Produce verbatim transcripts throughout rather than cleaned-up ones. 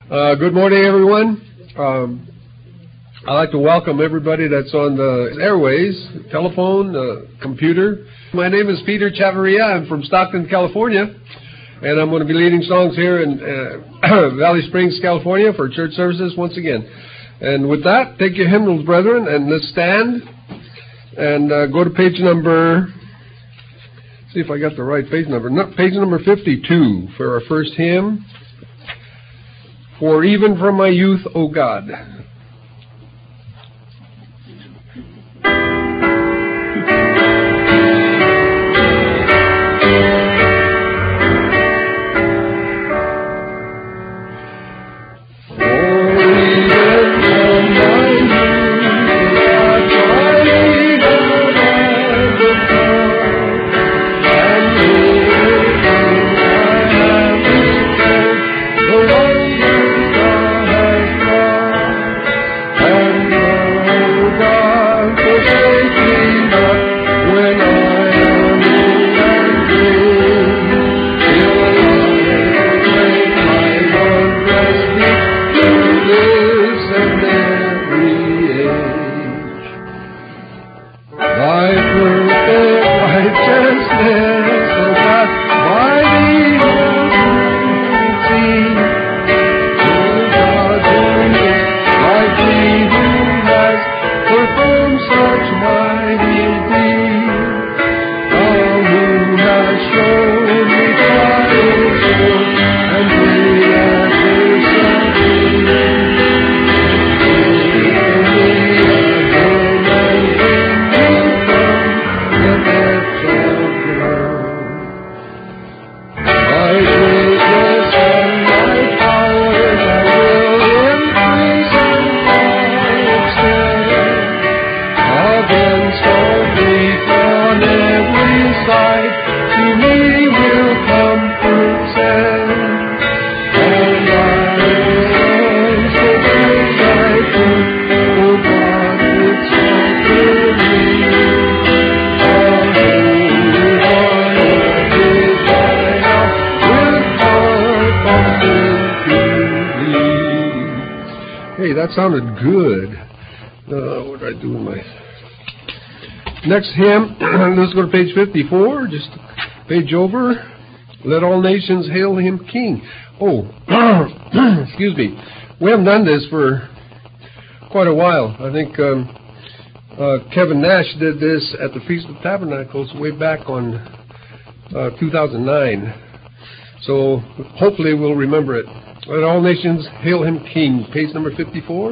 Uh, good morning, everyone. Um, I'd like to welcome everybody that's on the airways, telephone, uh, computer. My name is Peter Chavarria. I'm from Stockton, California, and I'm going to be leading songs here in uh, Valley Springs, California for church services once again. And with that, take your hymnals, brethren, and let's stand and uh, go to page number, see if I got the right page number, no, page number fifty-two for our first hymn. For even from my youth, O God. That sounded good. Uh, what did I do with my... Next hymn, let's go to page fifty-four, just a page over. Let all nations hail him king. Oh, excuse me. We haven't done this for quite a while. I think um, uh, Kevin Nash did this at the Feast of Tabernacles way back on uh, two thousand nine. So hopefully we'll remember it. Let all nations hail him king. Page number fifty-four.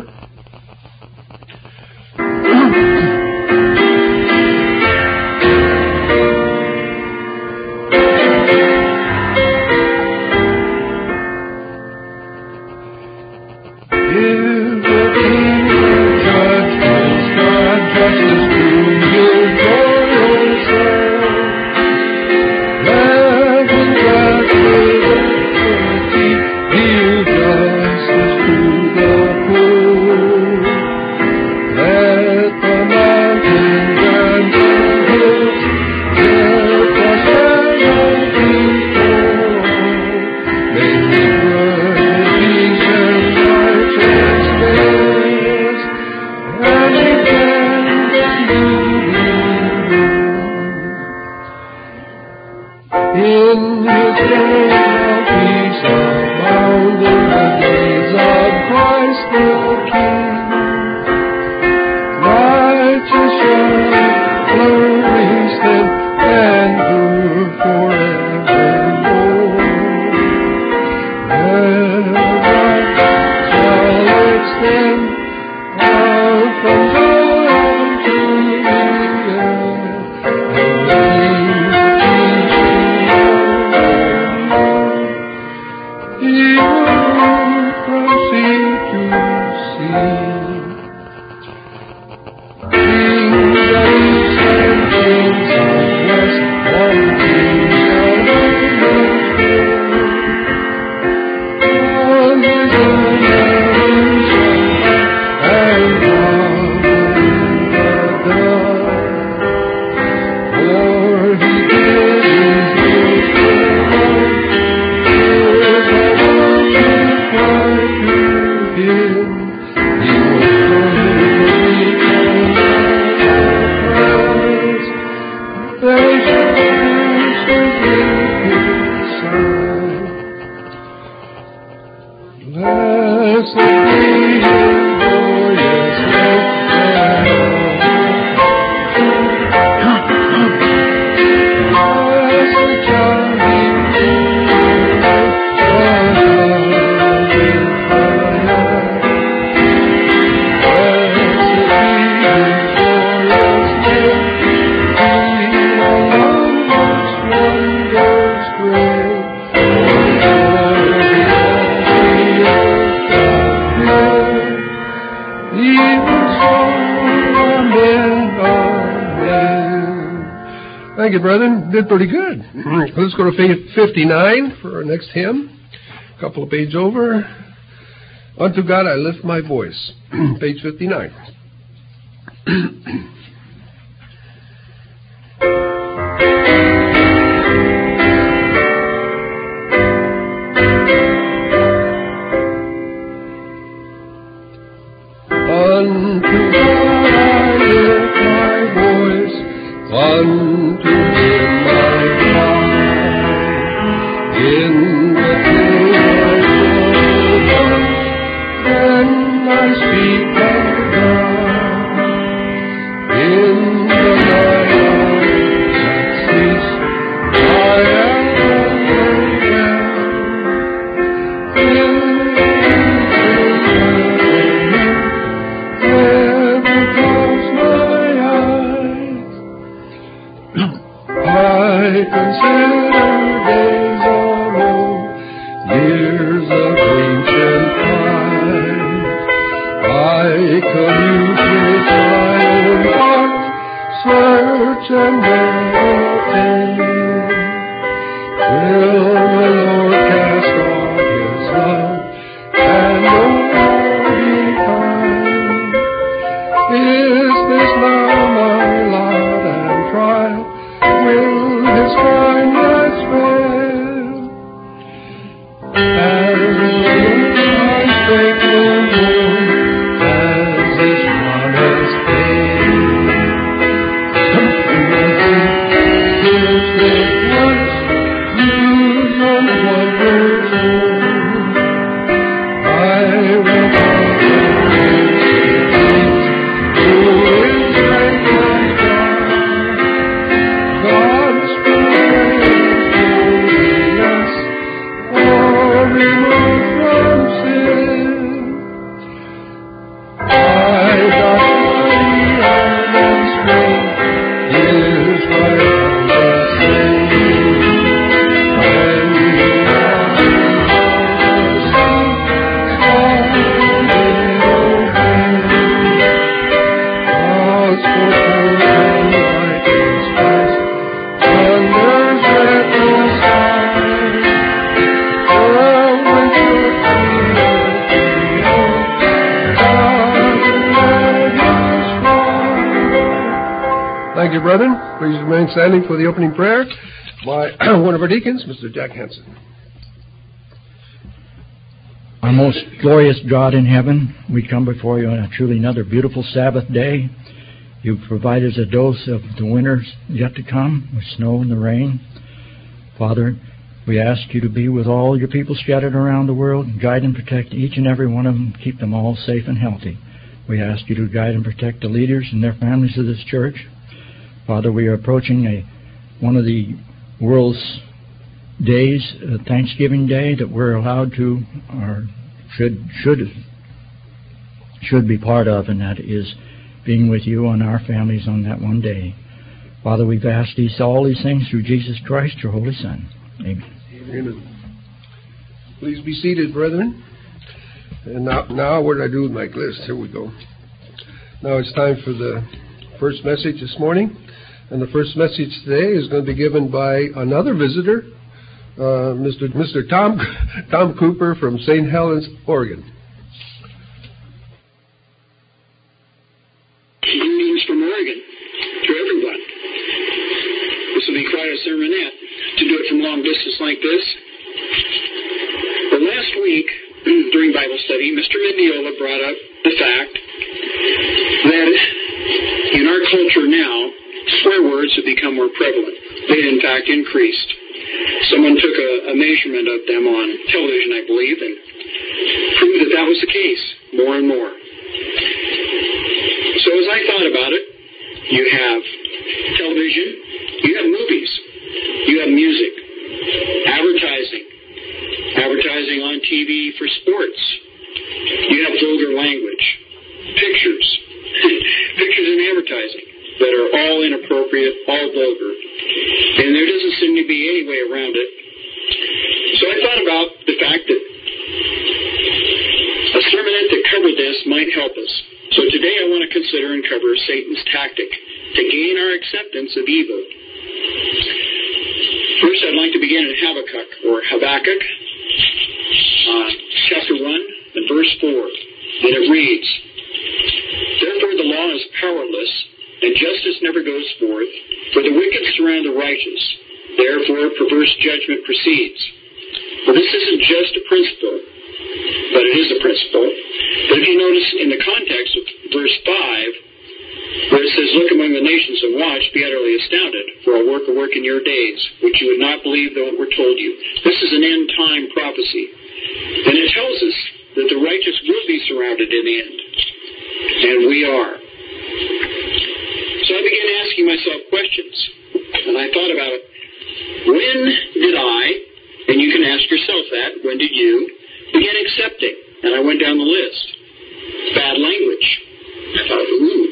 Blessed be the glorious name. Thank you, brethren. Did pretty good. Let's go to page fifty-nine for our next hymn. A couple of pages over. Unto God I lift my voice. Page fifty-nine. Unto God I lift my voice. Unto Him I cry. In the day I then I speak of God. In the night that cease, I am alone. In never close my eyes. I consider days of old, years of ancient time. I commute with my own heart, search and meditate. Will the Lord cast off His love and no more be kind? Is this now my lot and trial? Will His kindness fail? As my faith no more, as this promise came. Here's this once, news of wonders old. I will follow His feet, who is faithful God. God's holiness, or removed from sin. I got mighty arm and strength, His right hand and sing. When the arms of the sea swallowed in open, God's foretold and lightnings fast, thunders rent the sky. From winter to God led His fire. Thank you, brethren. Please remain standing for the opening prayer by one of our deacons, Mister Jack Hansen. Our most glorious God in heaven, we come before you on a truly another beautiful Sabbath day. You've provided us a dose of the winters yet to come, with snow and the rain. Father, we ask you to be with all your people scattered around the world, guide and protect each and every one of them, keep them all safe and healthy. We ask you to guide and protect the leaders and their families of this church. Father, we are approaching a one of the world's days, uh, Thanksgiving Day, that we're allowed to, or should should should be part of, and that is being with you and our families on that one day. Father, we've asked these all these things through Jesus Christ, your Holy Son. Amen. Amen. Please be seated, brethren. And now, now what did I do with my list? Here we go. Now it's time for the first message this morning. And the first message today is going to be given by another visitor, uh, Mister Mister Tom Tom Cooper from Saint Helens, Oregon. Greetings from Oregon to everyone. This will be quite a sermonette to do it from long distance like this. But last week, during Bible study, Mister Mendiola brought up the fact that in our culture now, swear words have become more prevalent. They, in fact, increased. Someone took a, a measurement of them on television, I believe, and believed that that was the case more and more. So as I thought about it, you have television, you have movies, you have music, advertising, advertising on T V for sports, you have vulgar language, pictures, pictures in advertising that are all inappropriate, all vulgar, and there doesn't seem to be any way around it. So I thought about the fact that a sermonette that covered this might help us. So today I want to consider and cover Satan's tactic to gain our acceptance of evil. First, I'd like to begin in Habakkuk, or Habakkuk, uh, chapter one and verse four. And it reads, "Therefore the law is powerless, and justice never goes forth, for the wicked surround the righteous. Therefore perverse judgment proceeds." Well, this isn't just a principle, but it is a principle. But if you notice in the context of verse five, where it says, "Look among the nations and watch, be utterly astounded, for I'll work a work in your days, which you would not believe though it were told you." This is an end-time prophecy. And it tells us that the righteous will be surrounded in the end. And we are. So I began asking myself questions. And I thought about it. When did I, and you can ask yourself that, when did you begin accepting? And I went down the list. Bad language. I thought, ooh.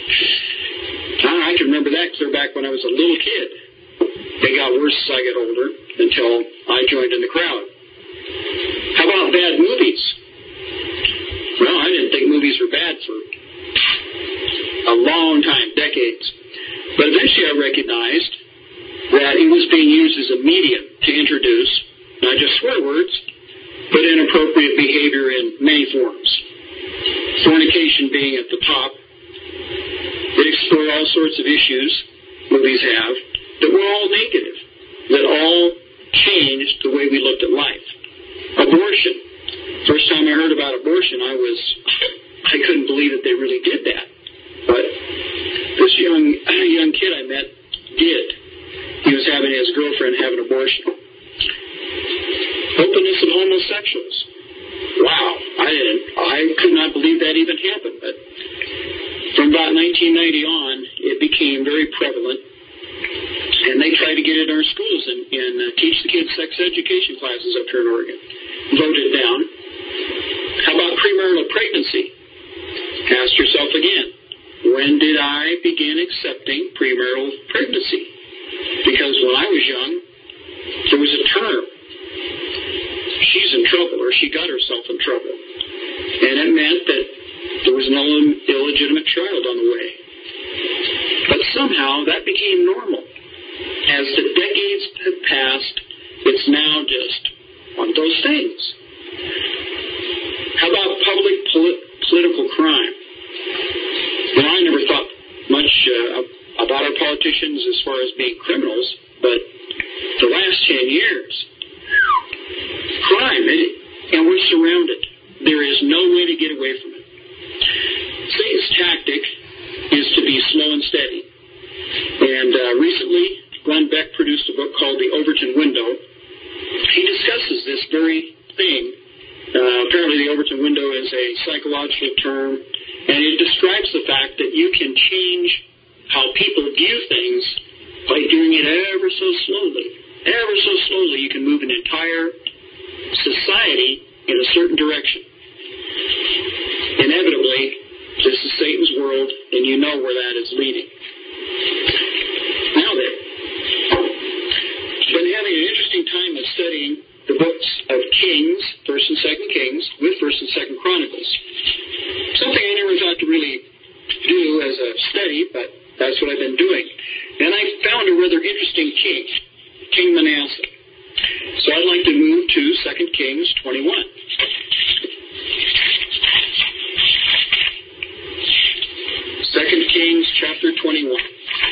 I can remember that clear back when I was a little kid. It got worse as I got older until I joined in the crowd. How about bad movies? Well, I didn't think movies were bad for a long time, decades. But eventually I recognized that it was being used as a medium to introduce not just swear words, but inappropriate behavior in many forms. Fornication being at the top. They explore all sorts of issues movies have that were all negative, that all changed the way we looked at life. Abortion. First time I heard about abortion, I was, I couldn't believe that they really did that. But this young young kid I met did. He was having his girlfriend have an abortion. Openness of homosexuals. Wow, I didn't, I could not believe that even happened. But from about nineteen ninety on, it became very prevalent. And they tried to get it in our schools and, and uh, teach the kids sex education classes up here in Oregon. Voted down. How about premarital pregnancy? Ask yourself again, when did I begin accepting premarital pregnancy? Because when I was young, there was a term. She's in trouble, or she got herself in trouble. And it meant that there was an illegitimate child on the way. But somehow that became normal. As the decades have passed, it's now just one of those things. How about public polit- political crime? You know, I never thought much uh, about our politicians as far as being criminals, but the last ten years, crime, it, and we're surrounded. There is no way to get away from it. Satan's tactic is to be slow and steady. And uh, recently, Glenn Beck produced a book called The Overton Window. He discusses this very thing. Uh, apparently the Overton Window is a psychological term, and it describes the fact that you can change how people view things by doing it ever so slowly. Ever so slowly you can move an entire society in a certain direction. Inevitably, this is Satan's world, and you know where that is leading. Now then, been having an interesting time of studying the books of Kings, First and Second Kings, with First and Second Chronicles. Something I never thought to really do as a study, but that's what I've been doing. And I found a rather interesting king, King Manasseh. So I'd like to move to Second Kings twenty-one. Second Kings chapter twenty-one.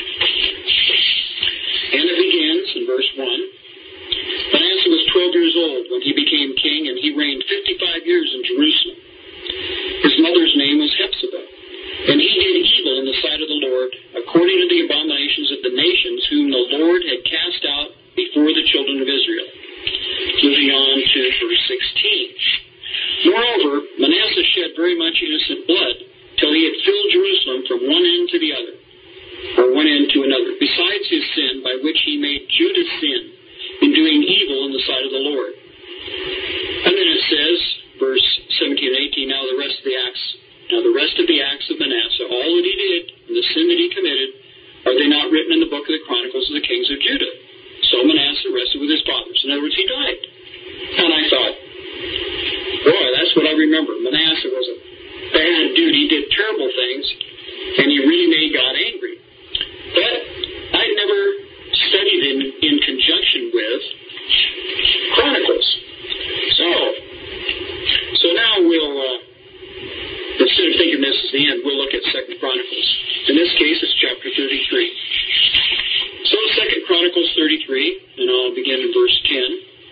And it begins in verse one. Manasseh was twelve years old when he became king, and he reigned fifty-five years in Jerusalem. His mother's name was Hephzibah, and he did evil in the sight of the Lord, according to the abominations of the nations whom the Lord had cast out before the children of Israel. Moving on to verse sixteen. Moreover, Manasseh shed very much innocent blood till he had filled Jerusalem from one end to the other, or one end to another, besides his sin by which he made Judah sin in doing evil in the sight of the Lord. And then it says, verse seventeen and eighteen, now the rest of the acts, now the rest of the acts of Manasseh, all that he did, and the sin that he committed, are they not written in the book of the Chronicles of the kings of Judah? So Manasseh rested with his fathers. In other words, he died. And I thought, boy, that's what I remember. Manasseh was a bad dude. He did terrible things, and he really made God angry. But I never studied in, in conjunction with Chronicles. So, so now we'll, uh, instead of thinking this is the end, we'll look at Second Chronicles. In this case, it's chapter thirty-three. So Second Chronicles thirty-three, and I'll begin in verse ten.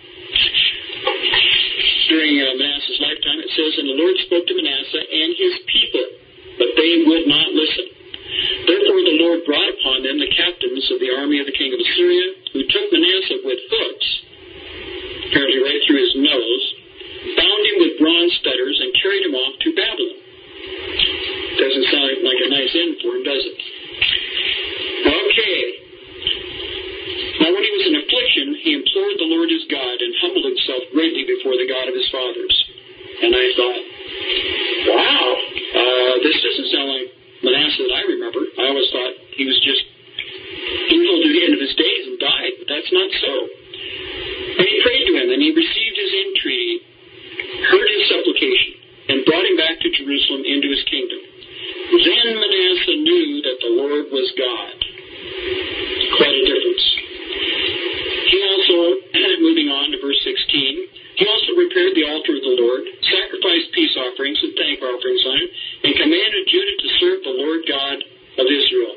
During uh, Manasseh's lifetime, it says, and the Lord spoke to Manasseh and his people, but they would not listen. Therefore the Lord brought upon them the captains of the army of the king of Assyria, who took Manasseh with hooks, apparently right through his nose, bound him with bronze fetters, and carried him off to Babylon. Doesn't sound like a nice end for him, does it? Okay. Now when he was in affliction, he implored the Lord his God and humbled himself greatly before the God of his fathers. And I thought, wow, uh, this doesn't sound like Manasseh that I remember. I always thought he was just evil to the end of his days and died, but that's not so. And he prayed to him, and he received his entreaty, heard his supplication, and brought him back to Jerusalem into his kingdom. Then Manasseh knew that the Lord was God. Quite a difference. He also, moving on to verse sixteen, he also repaired the altar of the Lord, sacrificed peace offerings and thank offerings on it, and commanded Judah to serve the Lord God of Israel.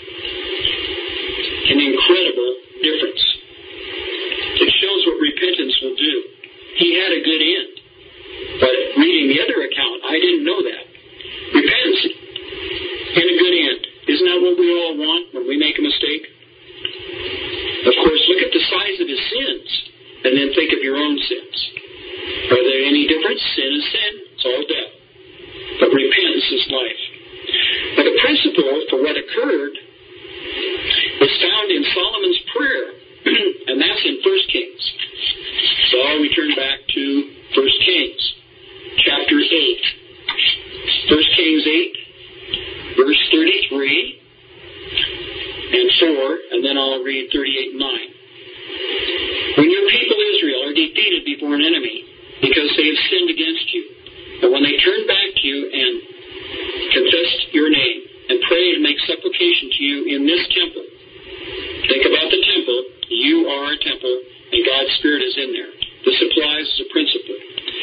An incredible difference. It shows what repentance will do. He had a good end. But reading the other account, I didn't know that. Repentance and a good end. Isn't that what we all want when we make a mistake? Of course, look at the size of his sins, and then think of your own sins. Are there any difference? Sin is sin. It's all death. But repentance is life. But the principle for what occurred is found in Solomon's prayer, and that's in First Kings. So we turn back to First Kings, chapter eight. First Kings eight, verse thirty-three and four, and then I'll read thirty-eight and nine. When your people Israel are defeated before an enemy because they have sinned against you, but when they turn back to you and confess your name and pray and make supplication to you in this temple, think about the temple. You are a temple, and God's Spirit is in there. This applies as a principle.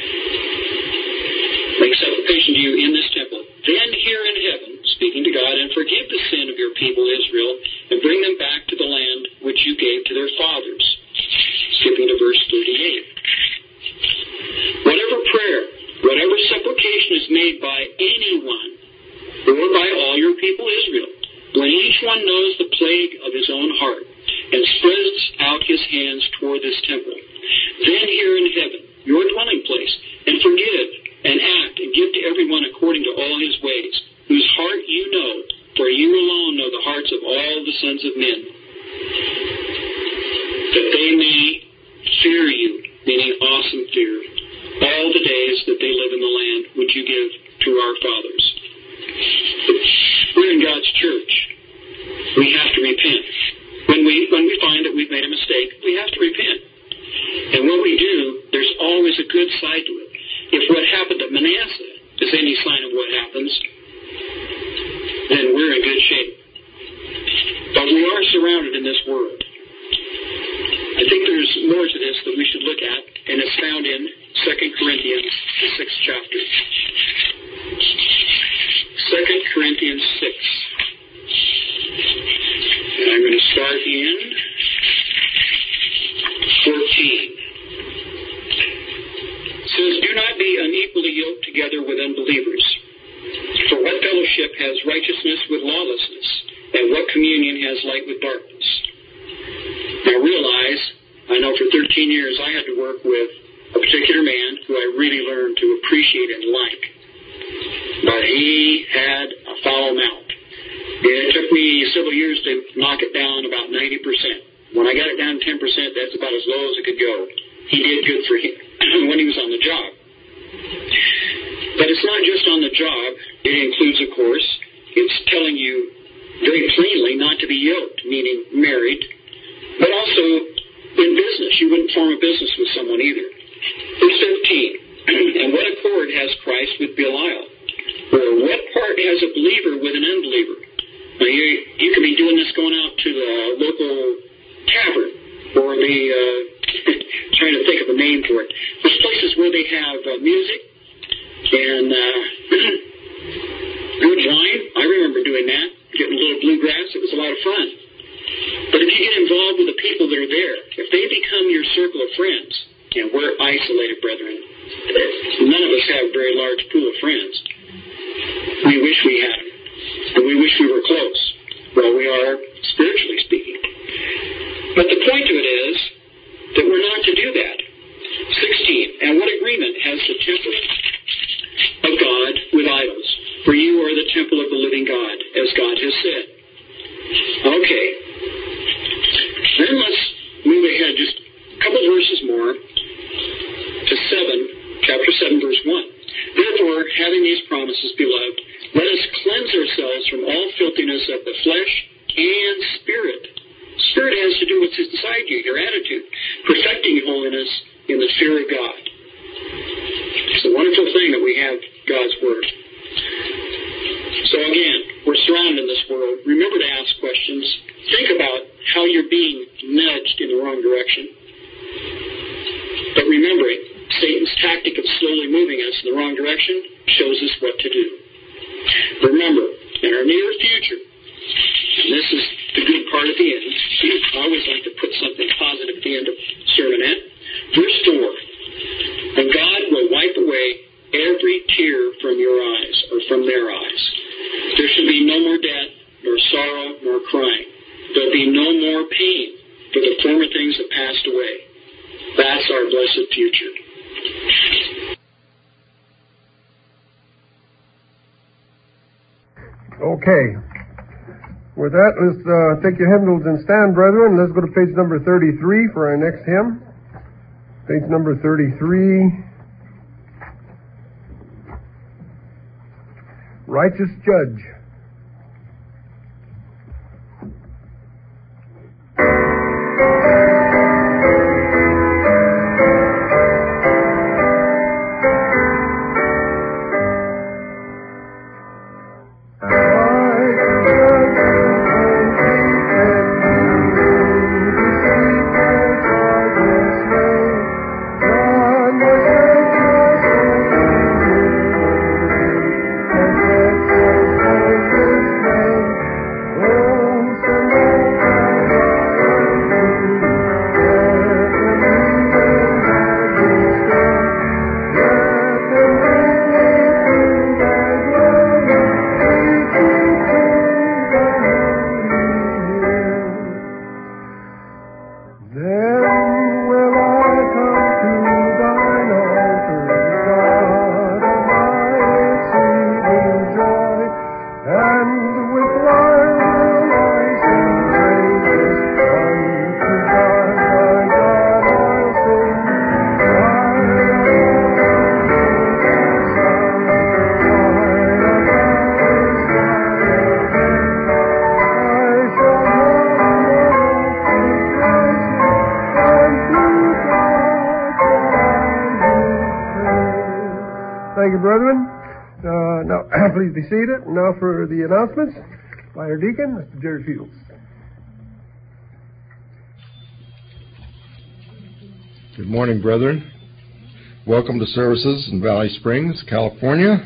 Make supplication to you in this temple. Then hear in heaven, speaking to God, and forgive the sin of your people Israel, and bring them back to the land which you gave to their fathers. Skipping to verse thirty-eight. Whatever prayer, whatever supplication is made by anyone, or by all your people Israel, when each one knows the plague of his own heart, and spreads out his hands toward this temple, then hear in heaven, your dwelling place, and forgive, and act, and give to everyone according to all his ways, whose heart you know, for you alone know the hearts of all the sons of men, that they may fear you, meaning awesome fear, all the days that they live in the land which you give to our fathers. We're in God's church. We have to repent. When we when we find that we've made a mistake, we have to repent. And when we do, there's always a good side to it. If what happened to Manasseh is any sign of what happens, then we're in good shape. But we are surrounded in this world. I think there's more to this that we should look at, and it's found in Second Corinthians, the sixth chapter. Second Corinthians six. And I'm going to start in fourteen. It says, do not be unequally yoked together with unbelievers. For what fellowship has righteousness with lawlessness? And what communion has light with darkness? Now realize, I know for thirteen years I had to work with a particular man who I really learn to appreciate and like. But he had a foul mouth. It took me several years to knock it down about ninety percent. When I got it down to ten percent, that's about as low as it could go. He did good for him when he was on the job. But it's not just on the job. It includes, of course, it's telling you very plainly not to be yoked, meaning married, but also in business. You wouldn't form a business with someone either. Verse fifteen, and what accord has Christ with Belial? Or what part has a believer with an unbeliever? Now, you, you could be doing this going out to the local tavern or the, uh, trying to think of a name for it. There's places where they have uh, music and uh, good wine. I remember doing that, getting a little bluegrass. It was a lot of fun. But if you get involved with the people that are there, if they become your circle of friends, and we're isolated, brethren, none of us have a very large pool of friends. We wish we had them, and we wish we were close. Well, we are, spiritually speaking. But the point of it is that we're not to do that. sixteen, and what agreement has the temple of God with idols? For you are the temple of the living God, as God has said. Okay. Then let's move ahead just a couple verses more to seven, chapter seven, verse one. Therefore, having these promises, beloved, let us cleanse ourselves from all filthiness of the flesh and spirit. Spirit has to do with what's inside you, your attitude, perfecting holiness in the fear of God. It's a wonderful thing that we have God's Word. So again, we're surrounded in this world. Remember to ask questions. Think about how you're being nudged in the wrong direction. But remembering, Satan's tactic of slowly moving us in the wrong direction shows us what to do. Remember, in our near future, and this is the good part at the end, I always like to put something positive at the end of sermonette. Verse four, and God will wipe away every tear from your eyes, or from their eyes. There shall be no more death, nor sorrow, nor crying. There'll be no more pain, for the former things have passed away. That's our blessed future. Okay. With that, let's uh, take your hymnals and stand, brethren. Let's go to page number thirty-three for our next hymn. Page number thirty-three. Righteous Judge. Thank you, brethren. Uh, now, please be seated. Now for the announcements by our deacon, Mister Jerry Fields. Good morning, brethren. Welcome to services in Valley Springs, California.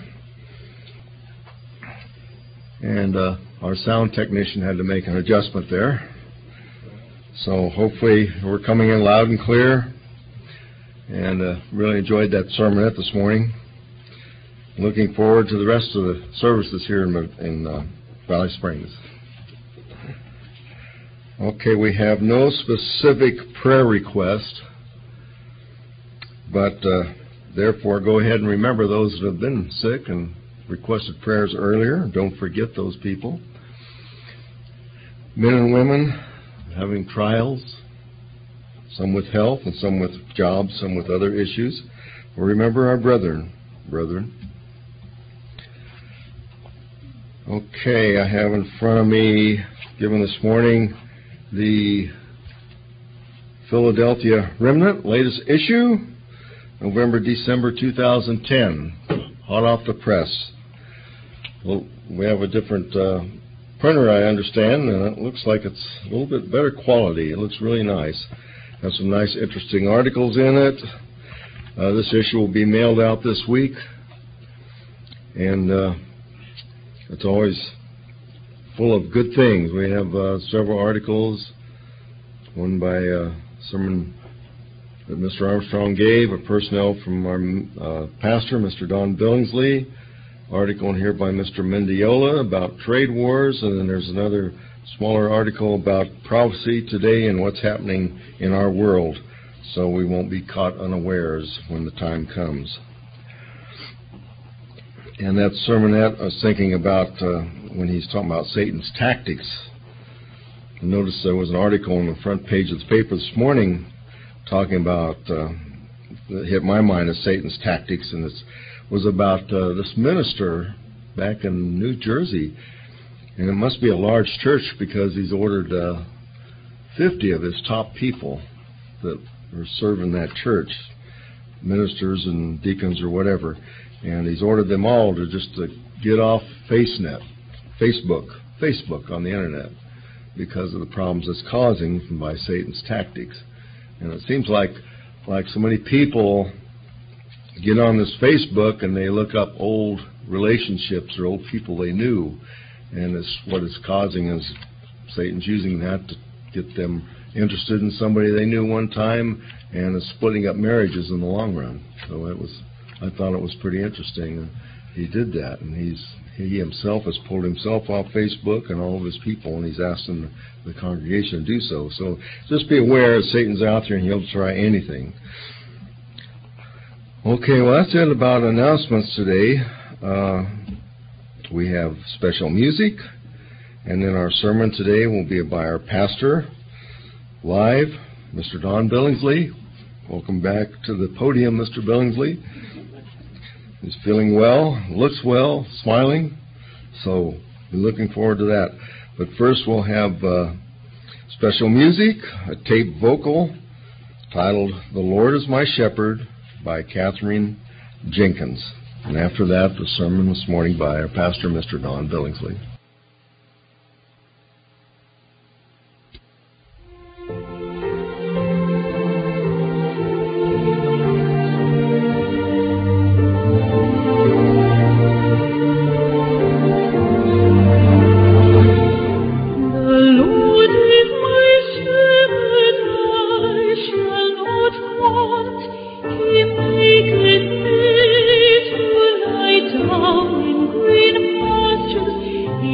And uh, our sound technician had to make an adjustment there. So hopefully we're coming in loud and clear. And uh, really enjoyed that sermonette this morning. Looking forward to the rest of the services here in, in uh, Valley Springs. Okay, we have no specific prayer request, but uh, therefore, go ahead and remember those that have been sick and requested prayers earlier. Don't forget those people. Men and women having trials, some with health and some with jobs, some with other issues. Remember our brethren, brethren. Okay, I have in front of me, given this morning, the Philadelphia Remnant, latest issue, November, December two thousand ten, hot off the press. Well, we have a different uh, printer, I understand, and it looks like it's a little bit better quality. It looks really nice. Has some nice, interesting articles in it. Uh, this issue will be mailed out this week, and uh, it's always full of good things. We have uh, several articles, one by uh, sermon that Mister Armstrong gave, a personnel from our uh, pastor, Mister Don Billingsley, article in here by Mister Mendiola about trade wars, and then there's another smaller article about prophecy today and what's happening in our world, so we won't be caught unawares when the time comes. And that sermonette, I was thinking about uh, when he's talking about Satan's tactics. Notice there was an article on the front page of the paper this morning talking about, uh, that hit my mind as Satan's tactics, and it was about uh, this minister back in New Jersey. And it must be a large church because he's ordered uh, fifty of his top people that are serving that church, ministers and deacons or whatever. And he's ordered them all to just to get off FaceNet, Facebook, Facebook on the internet, because of the problems it's causing by Satan's tactics. And it seems like like so many people get on this Facebook and they look up old relationships or old people they knew, and it's what it's causing is Satan's using that to get them interested in somebody they knew one time, and it's splitting up marriages in the long run. So it was, I thought it was pretty interesting. And he did that, and he's he himself has pulled himself off Facebook and all of his people, and he's asking the, the congregation to do so. So just be aware that Satan's out there and he'll try anything. Okay, well, that's it about announcements today. Uh, we have special music, and then our sermon today will be by our pastor live, Mister Don Billingsley. Welcome back to the podium, Mister Billingsley. He's feeling well, looks well, smiling, so we're looking forward to that. But first we'll have uh, special music, a tape vocal titled "The Lord is My Shepherd" by Catherine Jenkins. And after that, the sermon this morning by our pastor, Mister Don Billingsley. He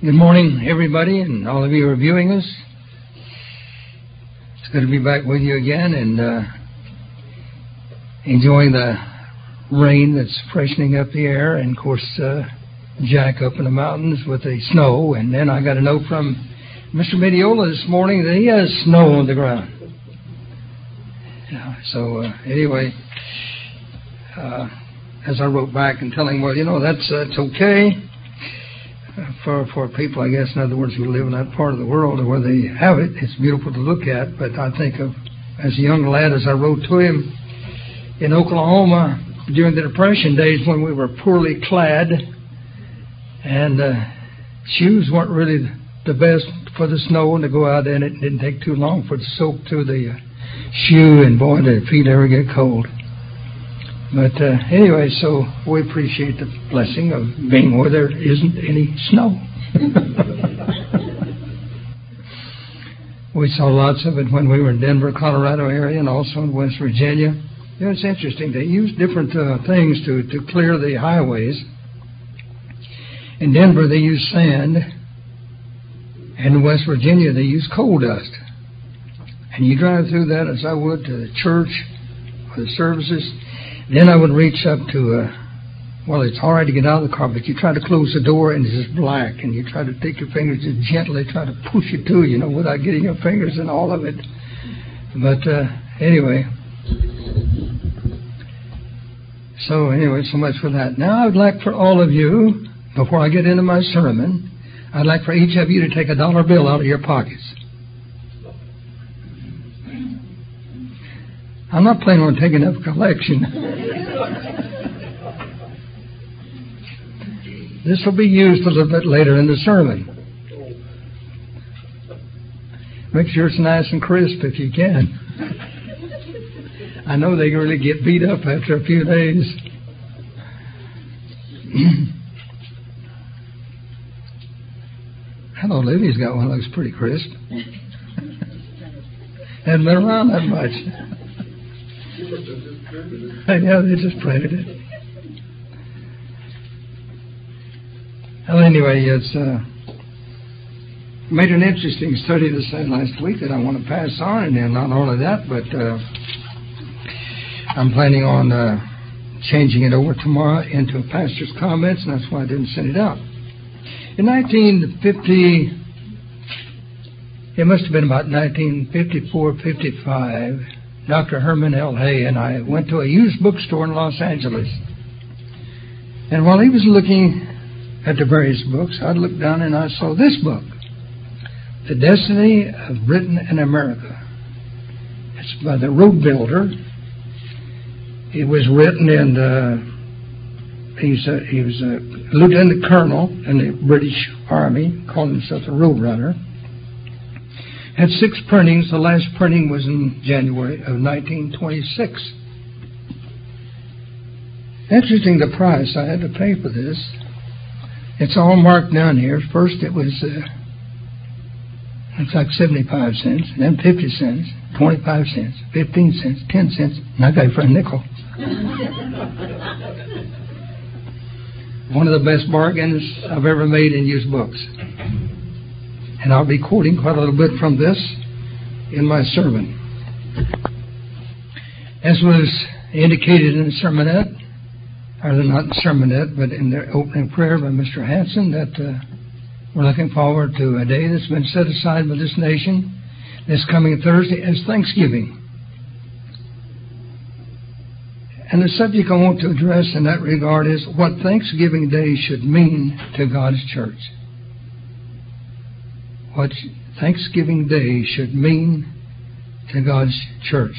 Good morning, everybody, and all of you who are viewing us. It's good to be back with you again and uh, enjoying the rain that's freshening up the air, and, of course, uh, Jack up in the mountains with the snow. And then I got a note from Mister Mediola this morning that he has snow on the ground. Yeah, so, uh, anyway, uh, as I wrote back and telling him, well, you know, that's uh, it's okay. For for people, I guess, in other words, who live in that part of the world where they have it, it's beautiful to look at. But I think of, as a young lad, as I wrote to him, in Oklahoma during the Depression days when we were poorly clad and uh, shoes weren't really the best for the snow, and to go out in it, it didn't take too long for it to soak through the uh, shoe, and boy, did the feet ever get cold. But uh, anyway, so we appreciate the blessing of being where there isn't any snow. We saw lots of it when we were in Denver, Colorado area, and also in West Virginia. You know, it's interesting. They use different uh, things to, to clear the highways. In Denver, they use sand. And in West Virginia, they use coal dust. And you drive through that as I would to the church or the services. Then I would reach up to, uh, well, it's hard to get out of the car, but you try to close the door and it's just black, and you try to take your fingers and gently try to push it to, you know, without getting your fingers in all of it. But uh, anyway, so anyway, so much for that. Now I would like for all of you, before I get into my sermon, I'd like for each of you to take a dollar bill out of your pockets. I'm not planning on taking up a collection. This will be used a little bit later in the sermon. Make sure it's nice and crisp if you can. I know they really get beat up after a few days. Hello, Livy's got one that looks pretty crisp. Hadn't been around that much. Yeah, they just printed it. Well, anyway, it's uh, made an interesting study this last week that I want to pass on, and then not only that, but uh, I'm planning on uh, changing it over tomorrow into a pastor's comments, and that's why I didn't send it out. In nineteen fifty, it must have been about nineteen fifty-four, fifty-five, Doctor Herman L. Hay and I went to a used bookstore in Los Angeles. And while he was looking at the various books, I looked down and I saw this book, The Destiny of Britain and America. It's by the road builder. It was written in, uh, he's a, he was a lieutenant colonel in the British Army, called himself a road runner. Had six printings. The last printing was in January of nineteen twenty-six. Interesting the price I had to pay for this. It's all marked down here. First it was, uh, it's like seventy-five cents, then fifty cents, twenty-five cents, fifteen cents, ten cents, and I got it for a nickel. One of the best bargains I've ever made in used books. And I'll be quoting quite a little bit from this in my sermon. As was indicated in the sermonette, or not the sermonette, but in the opening prayer by Mister Hanson, that uh, we're looking forward to a day that's been set aside by this nation this coming Thursday as Thanksgiving. And the subject I want to address in that regard is what Thanksgiving Day should mean to God's church. What Thanksgiving Day should mean to God's church.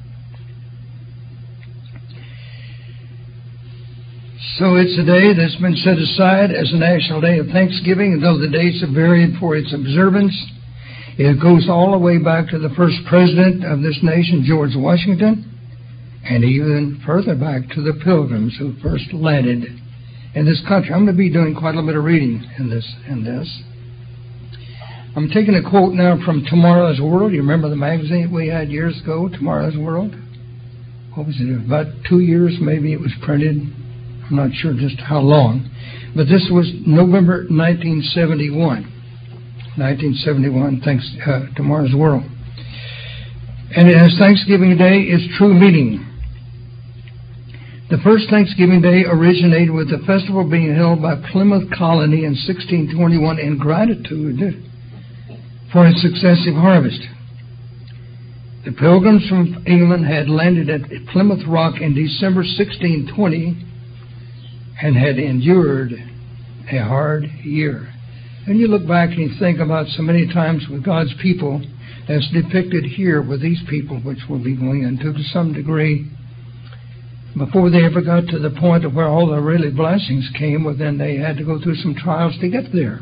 So it's a day that's been set aside as a national day of Thanksgiving, and though the dates have varied for its observance, it goes all the way back to the first president of this nation, George Washington, and even further back to the Pilgrims who first landed in this country. I'm going to be doing quite a little bit of reading in this. In this. I'm taking a quote now from Tomorrow's World. You remember the magazine we had years ago, Tomorrow's World? What was it? About two years maybe it was printed. I'm not sure just how long, but this was November nineteen seventy-one. nineteen seventy-one, thanks uh, to Mars World. And it has Thanksgiving Day its true meaning. The first Thanksgiving Day originated with the festival being held by Plymouth Colony in sixteen twenty-one in gratitude for its successive harvest. The Pilgrims from England had landed at Plymouth Rock in December sixteen twenty and had endured a hard year. And you look back and you think about so many times with God's people as depicted here with these people, which we'll be going into to some degree, before they ever got to the point of where all the really blessings came, well, then they had to go through some trials to get there.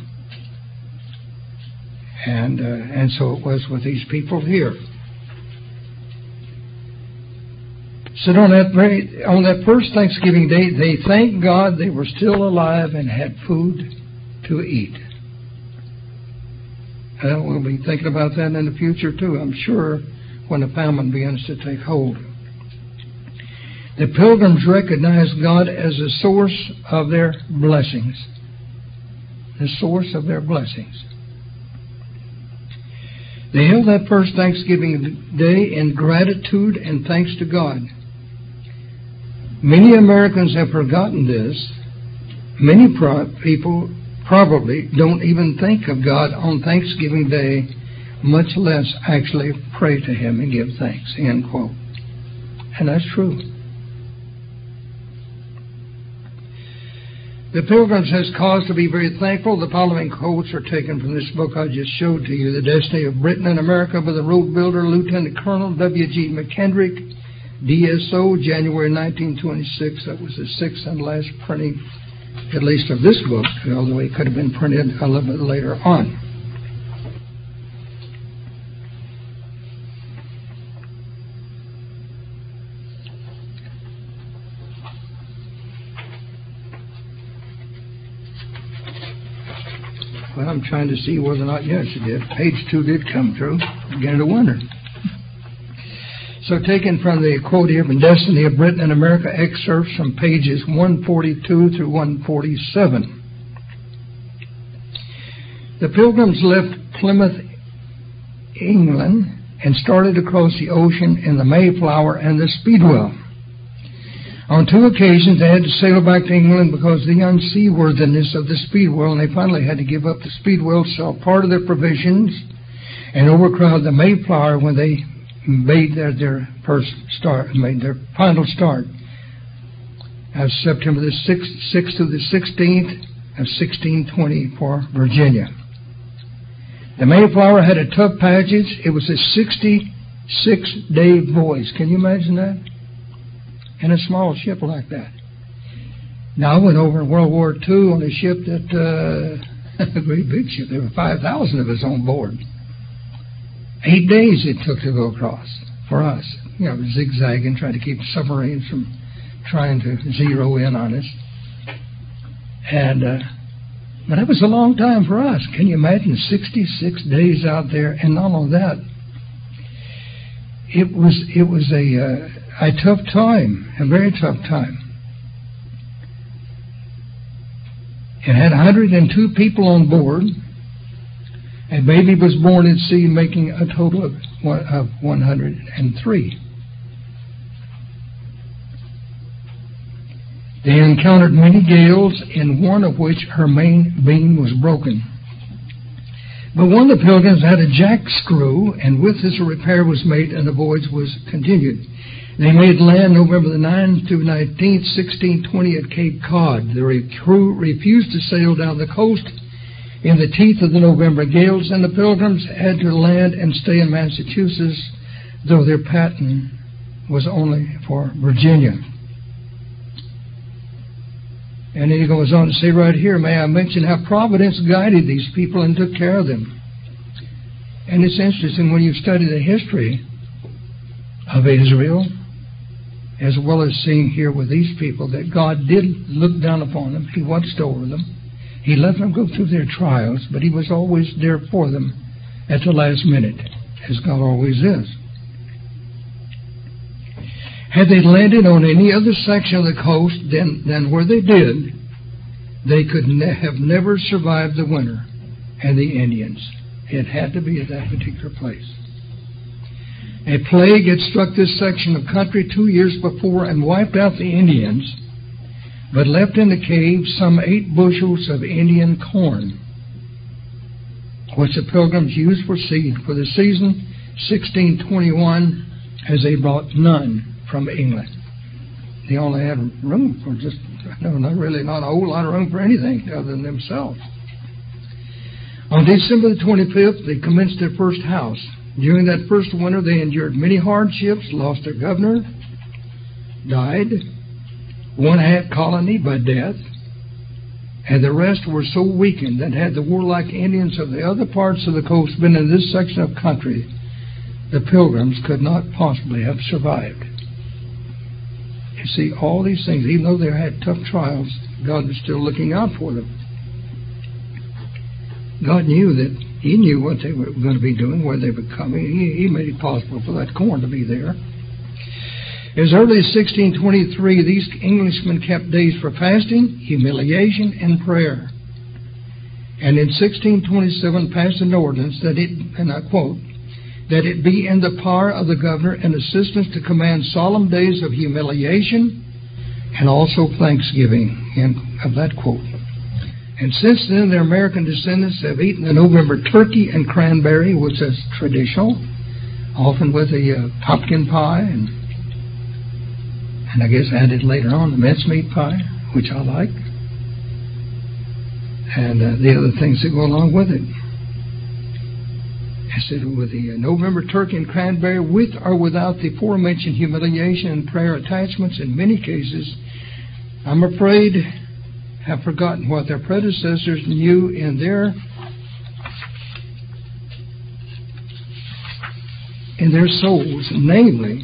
And, uh, and so it was with these people here. So on that very, on that first Thanksgiving Day, they thanked God they were still alive and had food to eat. Well, we'll be thinking about that in the future too, I'm sure, when the famine begins to take hold. The Pilgrims recognized God as the source of their blessings. The source of their blessings. They held that first Thanksgiving Day in gratitude and thanks to God. Many Americans have forgotten this. Many pro- people probably don't even think of God on Thanksgiving Day, much less actually pray to Him and give thanks, end quote. And that's true. The Pilgrims has cause to be very thankful. The following quotes are taken from this book I just showed to you, The Destiny of Britain and America by the road builder, Lieutenant Colonel W G McKendrick, D S O, January nineteen twenty-six. That was the sixth and last printing, at least of this book, although it could have been printed a little bit later on. Well, I'm trying to see whether or not, yes, it did. Page two did come through. I'm beginning to wonder. So taken from the quote here from Destiny of Britain and America, excerpts from pages one forty-two through one forty-seven. The Pilgrims left Plymouth, England, and started across the ocean in the Mayflower and the Speedwell. On two occasions, they had to sail back to England because of the unseaworthiness of the Speedwell, and they finally had to give up the Speedwell, sell part of their provisions, and overcrowd the Mayflower when they made their, their first start, made their final start. As September the sixth, sixth through the sixteenth of sixteen twenty for Virginia. The Mayflower had a tough passage. It was a sixty-six day voyage. Can you imagine that? In a small ship like that. Now I went over in World War Two on a ship that, uh, a great big ship. There were five thousand of us on board. Eight days it took to go across for us. You know, zigzagging, trying to keep submarines from trying to zero in on us. And, uh, but that was a long time for us. Can you imagine sixty-six days out there? And not only that, it was, it was a, uh, a tough time, a very tough time. It had one hundred two people on board. A baby was born at sea, making a total of one hundred three. They encountered many gales, in one of which her main beam was broken. But one of the Pilgrims had a jack screw, and with this a repair was made, and the voyage was continued. They made land November the ninth through nineteenth, sixteen twenty at Cape Cod. The crew refused to sail down the coast in the teeth of the November gales, and the Pilgrims had to land and stay in Massachusetts, though their patent was only for Virginia. And then he goes on to say right here, may I mention how Providence guided these people and took care of them. And it's interesting when you study the history of Israel, as well as seeing here with these people, that God did look down upon them. He watched over them. He let them go through their trials, but He was always there for them at the last minute, as God always is. Had they landed on any other section of the coast than, than where they did, they could ne- have never survived the winter and the Indians. It had to be at that particular place. A plague had struck this section of country two years before and wiped out the Indians, but left in the cave some eight bushels of Indian corn, which the pilgrims used for seed for the season sixteen twenty-one, as they brought none from England. They only had room for just, no, not really, not a whole lot of room for anything other than themselves. On December the twenty-fifth, they commenced their first house. During that first winter, they endured many hardships, lost their governor, died, one half colony by death, and the rest were so weakened that had the warlike Indians of the other parts of the coast been in this section of country, the pilgrims could not possibly have survived. You see, all these things, even though they had tough trials, God was still looking out for them. God knew that He knew what they were going to be doing, where they were coming. He, he made it possible for that corn to be there. As early as sixteen twenty-three, these Englishmen kept days for fasting, humiliation, and prayer. And in sixteen twenty-seven passed an ordinance that it, and I quote, that it be in the power of the governor and assistants to command solemn days of humiliation and also thanksgiving, end of that quote. And since then, their American descendants have eaten the November turkey and cranberry, which is traditional, often with a uh, pumpkin pie, and and I guess added later on the mincemeat pie, which I like, and uh, the other things that go along with it. I said, with the uh, November turkey and cranberry, with or without the aforementioned humiliation and prayer attachments, in many cases, I'm afraid, have forgotten what their predecessors knew in their in their souls, namely,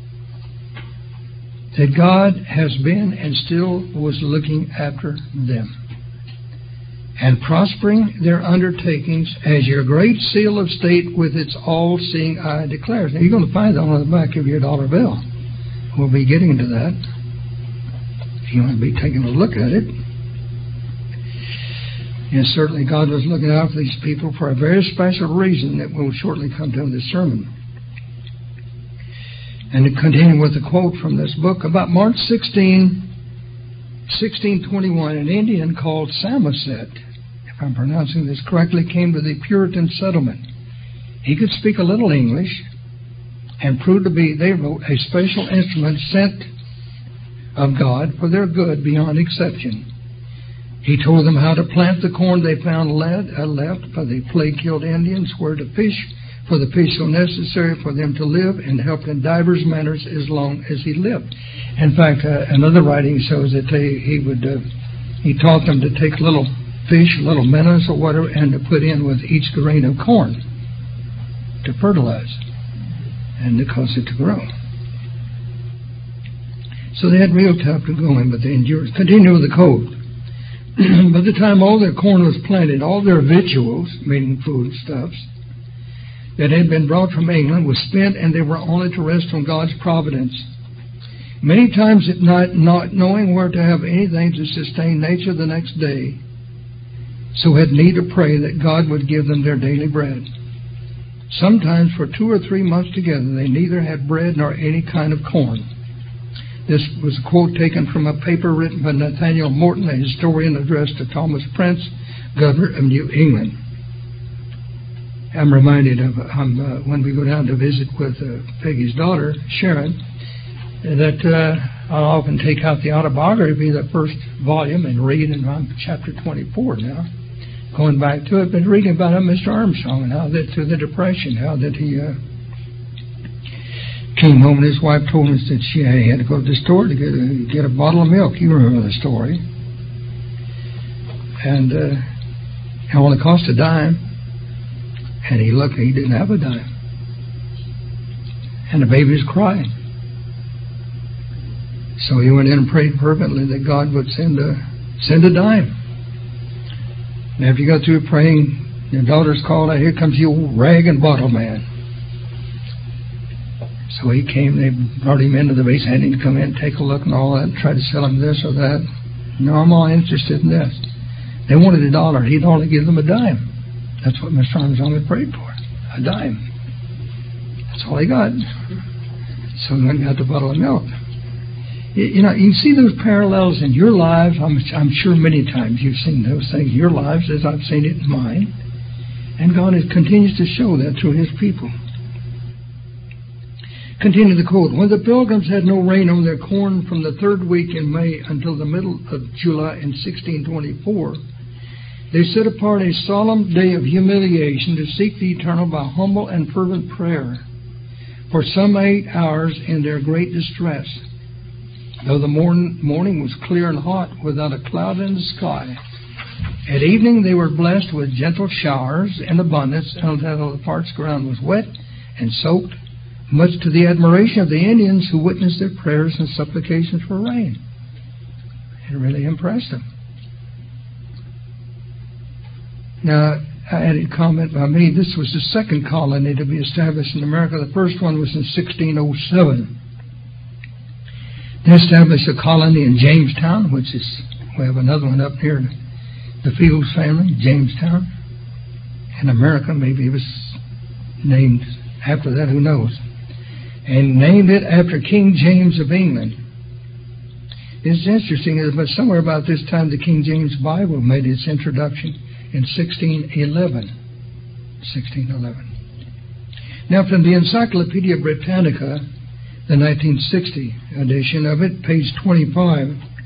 that God has been and still was looking after them and prospering their undertakings, as your great seal of state with its all-seeing eye declares. Now, you're going to find that on the back of your dollar bill. We'll be getting to that if you want to be taking a look at it. And certainly God was looking out for these people for a very special reason that we'll shortly come to in this sermon. And to continue with the quote from this book, about March sixteenth, sixteen twenty-one, an Indian called Samoset, if I'm pronouncing this correctly, came to the Puritan settlement. He could speak a little English and proved to be, they wrote, a special instrument sent of God for their good beyond exception. He told them how to plant the corn they found led, uh, left by the plague-killed Indians, where to fish for the fish so necessary for them to live, and helped in divers manners as long as he lived. In fact, uh, another writing shows that they, he would uh, he taught them to take little fish, little minnows or whatever, and to put in with each grain of corn to fertilize and to cause it to grow. So they had real tough going, but they endured. Continue with the code. By the time all their corn was planted, all their victuals, meaning food stuffs, that had been brought from England was spent, and they were only to rest on God's providence. Many times at night, not knowing where to have anything to sustain nature the next day, so had need to pray that God would give them their daily bread. Sometimes for two or three months together, they neither had bread nor any kind of corn. This was a quote taken from a paper written by Nathaniel Morton, a historian addressed to Thomas Prince, governor of New England. I'm reminded of um, uh, when we go down to visit with uh, Peggy's daughter, Sharon, that uh, I'll often take out the autobiography, the first volume, and read, and I'm chapter twenty-four now, going back to it, but reading about uh, Mister Armstrong and how that through the Depression, how that he uh, came home and his wife told us that she had to go to the store to get a, get a bottle of milk. You remember the story. And uh, it only cost a dime. And he looked, he didn't have a dime. And the baby was crying. So he went in and prayed fervently that God would send a send a dime. And after he got through praying, your daughter's called out, here comes the old rag and bottle man. So he came, they brought him into the base, had him come in, take a look and all that, try to sell him this or that. No, I'm all interested in this. They wanted a dollar. He'd only give them a dime. That's what Mister Armstrong only prayed for, a dime. That's all he got. So he went and got the bottle of milk. You know, you see those parallels in your lives. I'm, I'm sure many times you've seen those things in your lives as I've seen it in mine. And God is, continues to show that through His people. Continue the quote. When the Pilgrims had no rain on their corn from the third week in May until the middle of July in sixteen twenty-four, they set apart a solemn day of humiliation to seek the Eternal by humble and fervent prayer for some eight hours in their great distress. Though the morn, morning was clear and hot without a cloud in the sky, at evening they were blessed with gentle showers in abundance until the parched ground was wet and soaked, much to the admiration of the Indians who witnessed their prayers and supplications for rain. It really impressed them. Now, I had a comment by me. This was the second colony to be established in America. The first one was in sixteen oh seven. They established a colony in Jamestown, which is, we have another one up here, the Fields family, Jamestown. In America, maybe it was named after that, who knows. And named it after King James of England. It's interesting, but somewhere about this time, the King James Bible made its introduction in sixteen eleven. sixteen eleven. Now, from the Encyclopedia Britannica, the nineteen sixty edition of it, page twenty-five,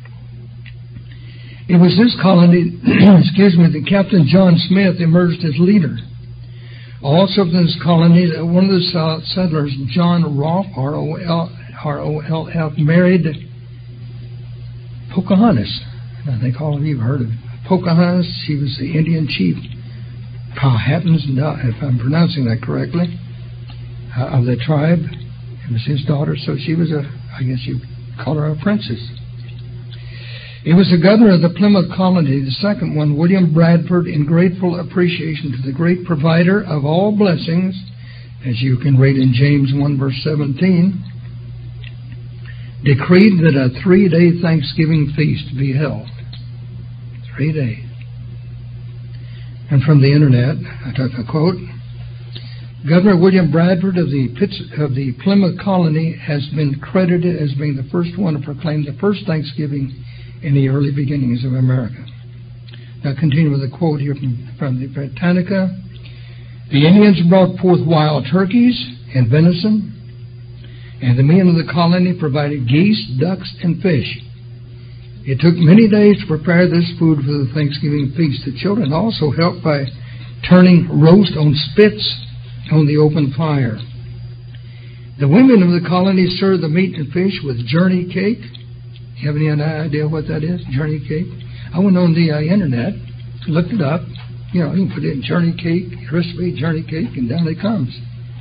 it was this colony, excuse me, that Captain John Smith emerged as leader. Also from this colony, one of the settlers, John Rolfe, R O L F, married Pocahontas. I think all of you have heard of Pocahontas. She was the Indian chief, Powhatans, if I'm pronouncing that correctly, uh, of the tribe. It was his daughter, so she was a, I guess you'd call her a princess. It was the governor of the Plymouth colony, the second one, William Bradford, in grateful appreciation to the great provider of all blessings, as you can read in James one verse seventeen, decreed that a three-day Thanksgiving feast be held. Three days. And from the internet, I took a quote. Governor William Bradford of the of the Plymouth colony has been credited as being the first one to proclaim the first Thanksgiving in the early beginnings of America. Now continue with a quote here from, from the Britannica. The Indians brought forth wild turkeys and venison, and the men of the colony provided geese, ducks, and fish. It took many days to prepare this food for the Thanksgiving feast. The children also helped by turning roast on spits on the open fire. The women of the colony served the meat and fish with journey cake. You have any idea what that is, journey cake? I went on the uh, internet, looked it up. You know, you can put in journey cake, recipe, journey cake, and down it comes.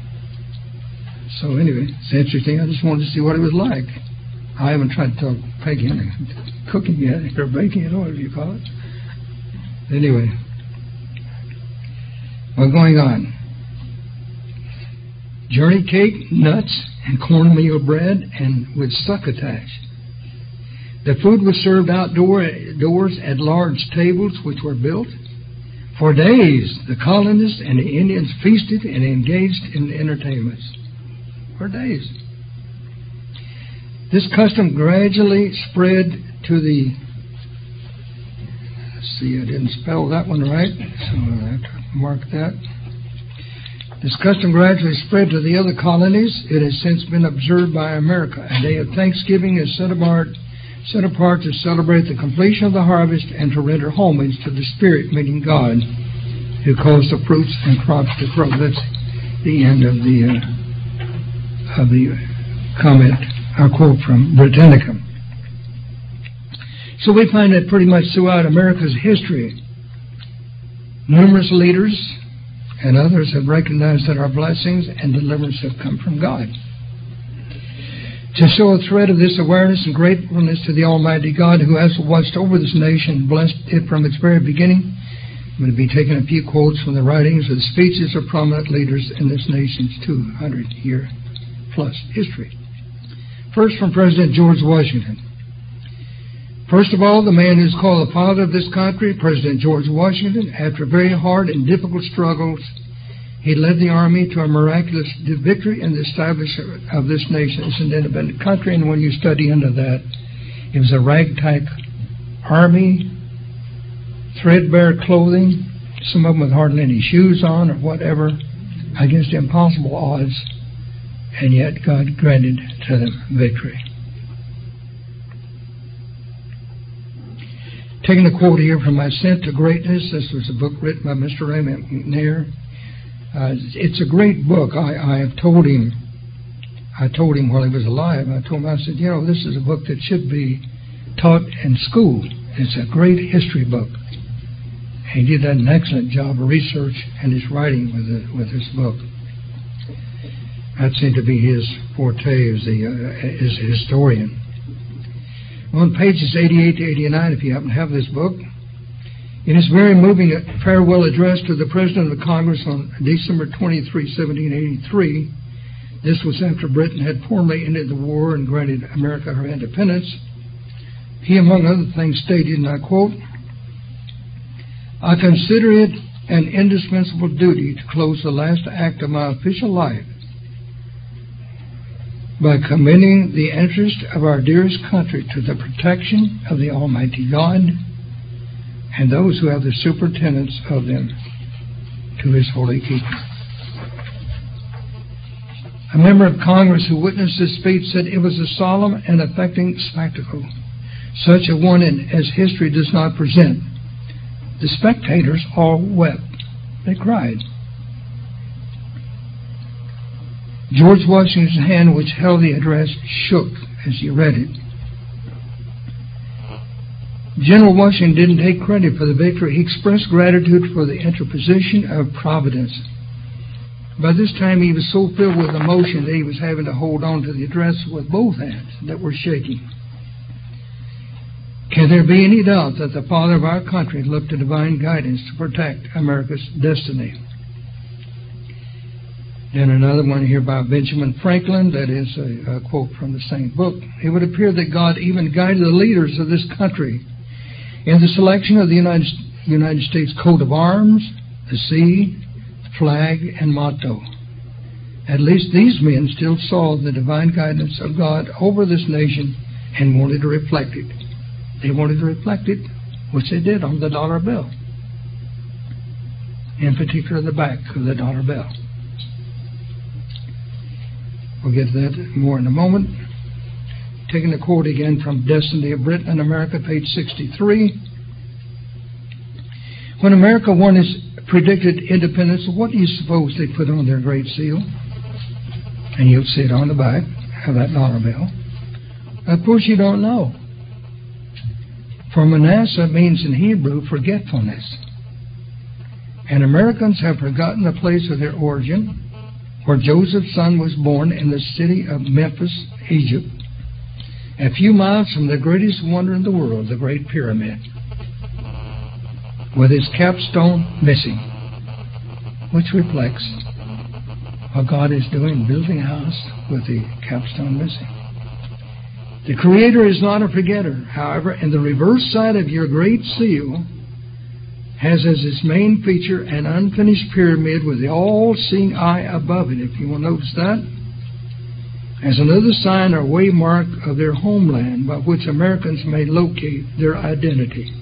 So anyway, it's interesting. I just wanted to see what it was like. I haven't tried to talk Peggy into cooking yet, or baking it, or whatever you call it. Anyway, we're going on. Journey cake, nuts, and cornmeal bread, and with succotash. The food was served outdoors at large tables which were built. For days, the colonists and the Indians feasted and engaged in entertainments. For days. This custom gradually spread to the... Let's see, I didn't spell that one right, so I have to mark that. This custom gradually spread to the other colonies. It has since been observed by America. A day of Thanksgiving is set apart set apart to celebrate the completion of the harvest and to render homage to the Spirit, meaning God, who caused the fruits and crops to grow. That's the end of the uh, of the comment, our quote from Britannica. So we find that pretty much throughout America's history, numerous leaders and others have recognized that our blessings and deliverance have come from God. To show a thread of this awareness and gratefulness to the Almighty God who has watched over this nation and blessed it from its very beginning, I'm going to be taking a few quotes from the writings of the speeches of prominent leaders in this nation's two hundred year plus history. First, from President George Washington. First of all, the man who's called the father of this country, President George Washington, after very hard and difficult struggles, he led the army to a miraculous victory in the establishment of this nation as an independent country. And when you study into that, it was a ragtag army, threadbare clothing, some of them with hardly any shoes on or whatever, against impossible odds, and yet God granted to them victory. Taking a quote here from Ascent to Greatness, this was a book written by Mister Raymond McNair. Uh, it's a great book. I, I have told him, I told him while he was alive, I told him, I said, you know, this is a book that should be taught in school. It's a great history book. He did an excellent job of research and his writing with it, with this book. That seemed to be his forte as, the, uh, as a historian. On pages eighty-eight to eighty-nine, if you happen to have this book, in his very moving farewell address to the President of Congress on December twenty-third, seventeen eighty-three, this was after Britain had formally ended the war and granted America her independence, he, among other things, stated, and I quote, "I consider it an indispensable duty to close the last act of my official life by commending the interest of our dearest country to the protection of the Almighty God and those who have the superintendence of them to His holy keeping." A member of Congress who witnessed this speech said it was a solemn and affecting spectacle, such a one as history does not present. The spectators all wept. They cried. George Washington's hand, which held the address, shook as he read it. General Washington didn't take credit for the victory. He expressed gratitude for the interposition of Providence. By this time, he was so filled with emotion that he was having to hold on to the address with both hands that were shaking. Can there be any doubt that the Father of our country looked to divine guidance to protect America's destiny? Then another one here by Benjamin Franklin, that is a, a quote from the same book. It would appear that God even guided the leaders of this country in the selection of the United, United States coat of arms, the sea, flag, and motto. At least these men still saw the divine guidance of God over this nation and wanted to reflect it. They wanted to reflect it, which they did on the dollar bill. In particular, the back of the dollar bill. We'll get to that more in a moment. Taking a quote again from Destiny of Britain and America, page sixty-three. When America won its predicted independence, what do you suppose they put on their great seal? And you'll see it on the back of that dollar bill. Of course, you don't know. For Manasseh means in Hebrew forgetfulness. And Americans have forgotten the place of their origin, where Joseph's son was born in the city of Memphis, Egypt, a few miles from the greatest wonder in the world, the Great Pyramid, with its capstone missing, which reflects what God is doing, building a house with the capstone missing. The Creator is not a forgetter. However, in the reverse side of your great seal has as its main feature an unfinished pyramid with the all-seeing eye above it, if you will notice that, as another sign or waymark of their homeland by which Americans may locate their identity.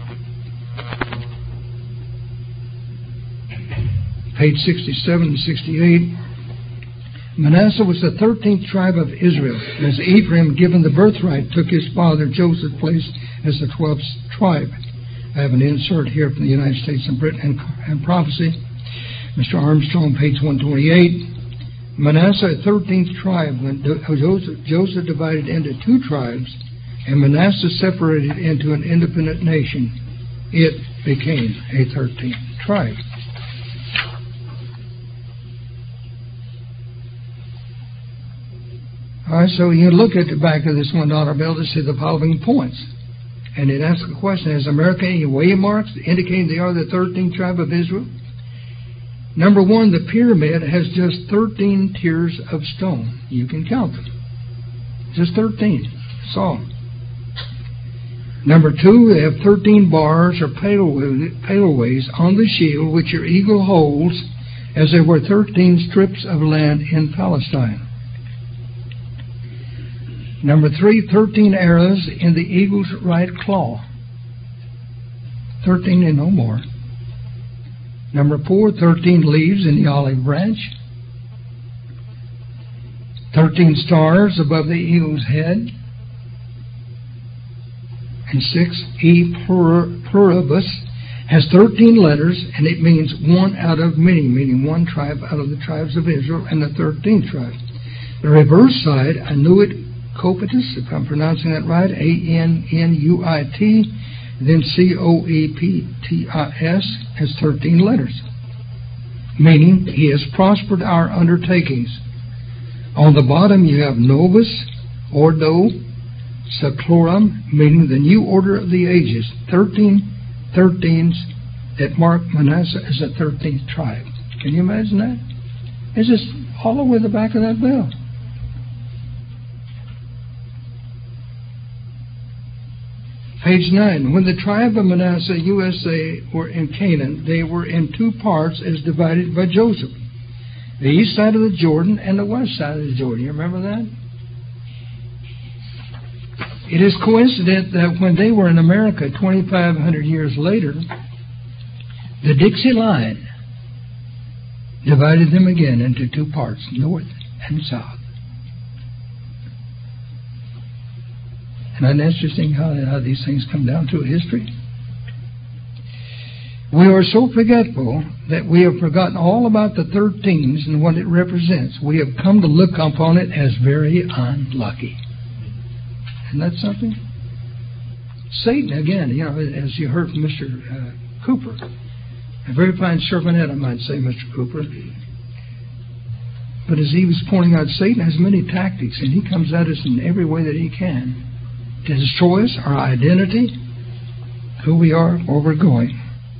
Page sixty-seven and sixty-eight. Manasseh was the thirteenth tribe of Israel, as Ephraim, given the birthright, took his father Joseph's place as the twelfth tribe. I have an insert here from the United States and Britain and, and Prophecy. Mister Armstrong, page one twenty-eight. Manasseh, a thirteenth tribe, when Joseph, Joseph divided into two tribes, and Manasseh separated into an independent nation, it became a thirteenth tribe. All right, so you look at the back of this one dollar bill to see the following points. And it asks the question, has America any waymarks indicating they are the thirteenth tribe of Israel? Number one, the pyramid has just thirteen tiers of stone. You can count them. Just thirteen. That's all. Number two, they have thirteen bars or paleways on the shield which your eagle holds, as there were thirteen strips of land in Palestine. Number three, thirteen arrows in the eagle's right claw. Thirteen and no more. Number four, thirteen leaves in the olive branch. Thirteen stars above the eagle's head. And six, E pluribus has thirteen letters, and it means one out of many, meaning one tribe out of the tribes of Israel and the thirteenth tribe. The reverse side, Anuit Copetus, if I'm pronouncing that right, A N N U I T, then C O E P T I S, has thirteen letters, meaning he has prospered our undertakings. On the bottom you have Novus, Ordo, Seclorum, meaning the new order of the ages, thirteen thirteens that mark Manasseh as the thirteenth tribe. Can you imagine that? It's just all over the back of that bell. Page nine. When the tribe of Manasseh, U S A, were in Canaan, they were in two parts as divided by Joseph. The east side of the Jordan and the west side of the Jordan. You remember that? It is coincident that when they were in America twenty-five hundred years later, the Dixie Line divided them again into two parts, north and south. Isn't that interesting how, how these things come down through history? We are so forgetful that we have forgotten all about the thirteens and what it represents. We have come to look upon it as very unlucky. Isn't that something? Satan, again, you know, as you heard from Mister Uh, Cooper, a very fine sermonette, I might say, Mister Cooper. But as he was pointing out, Satan has many tactics, and he comes at us in every way that he can to destroy us, our identity, who we are, where we're going.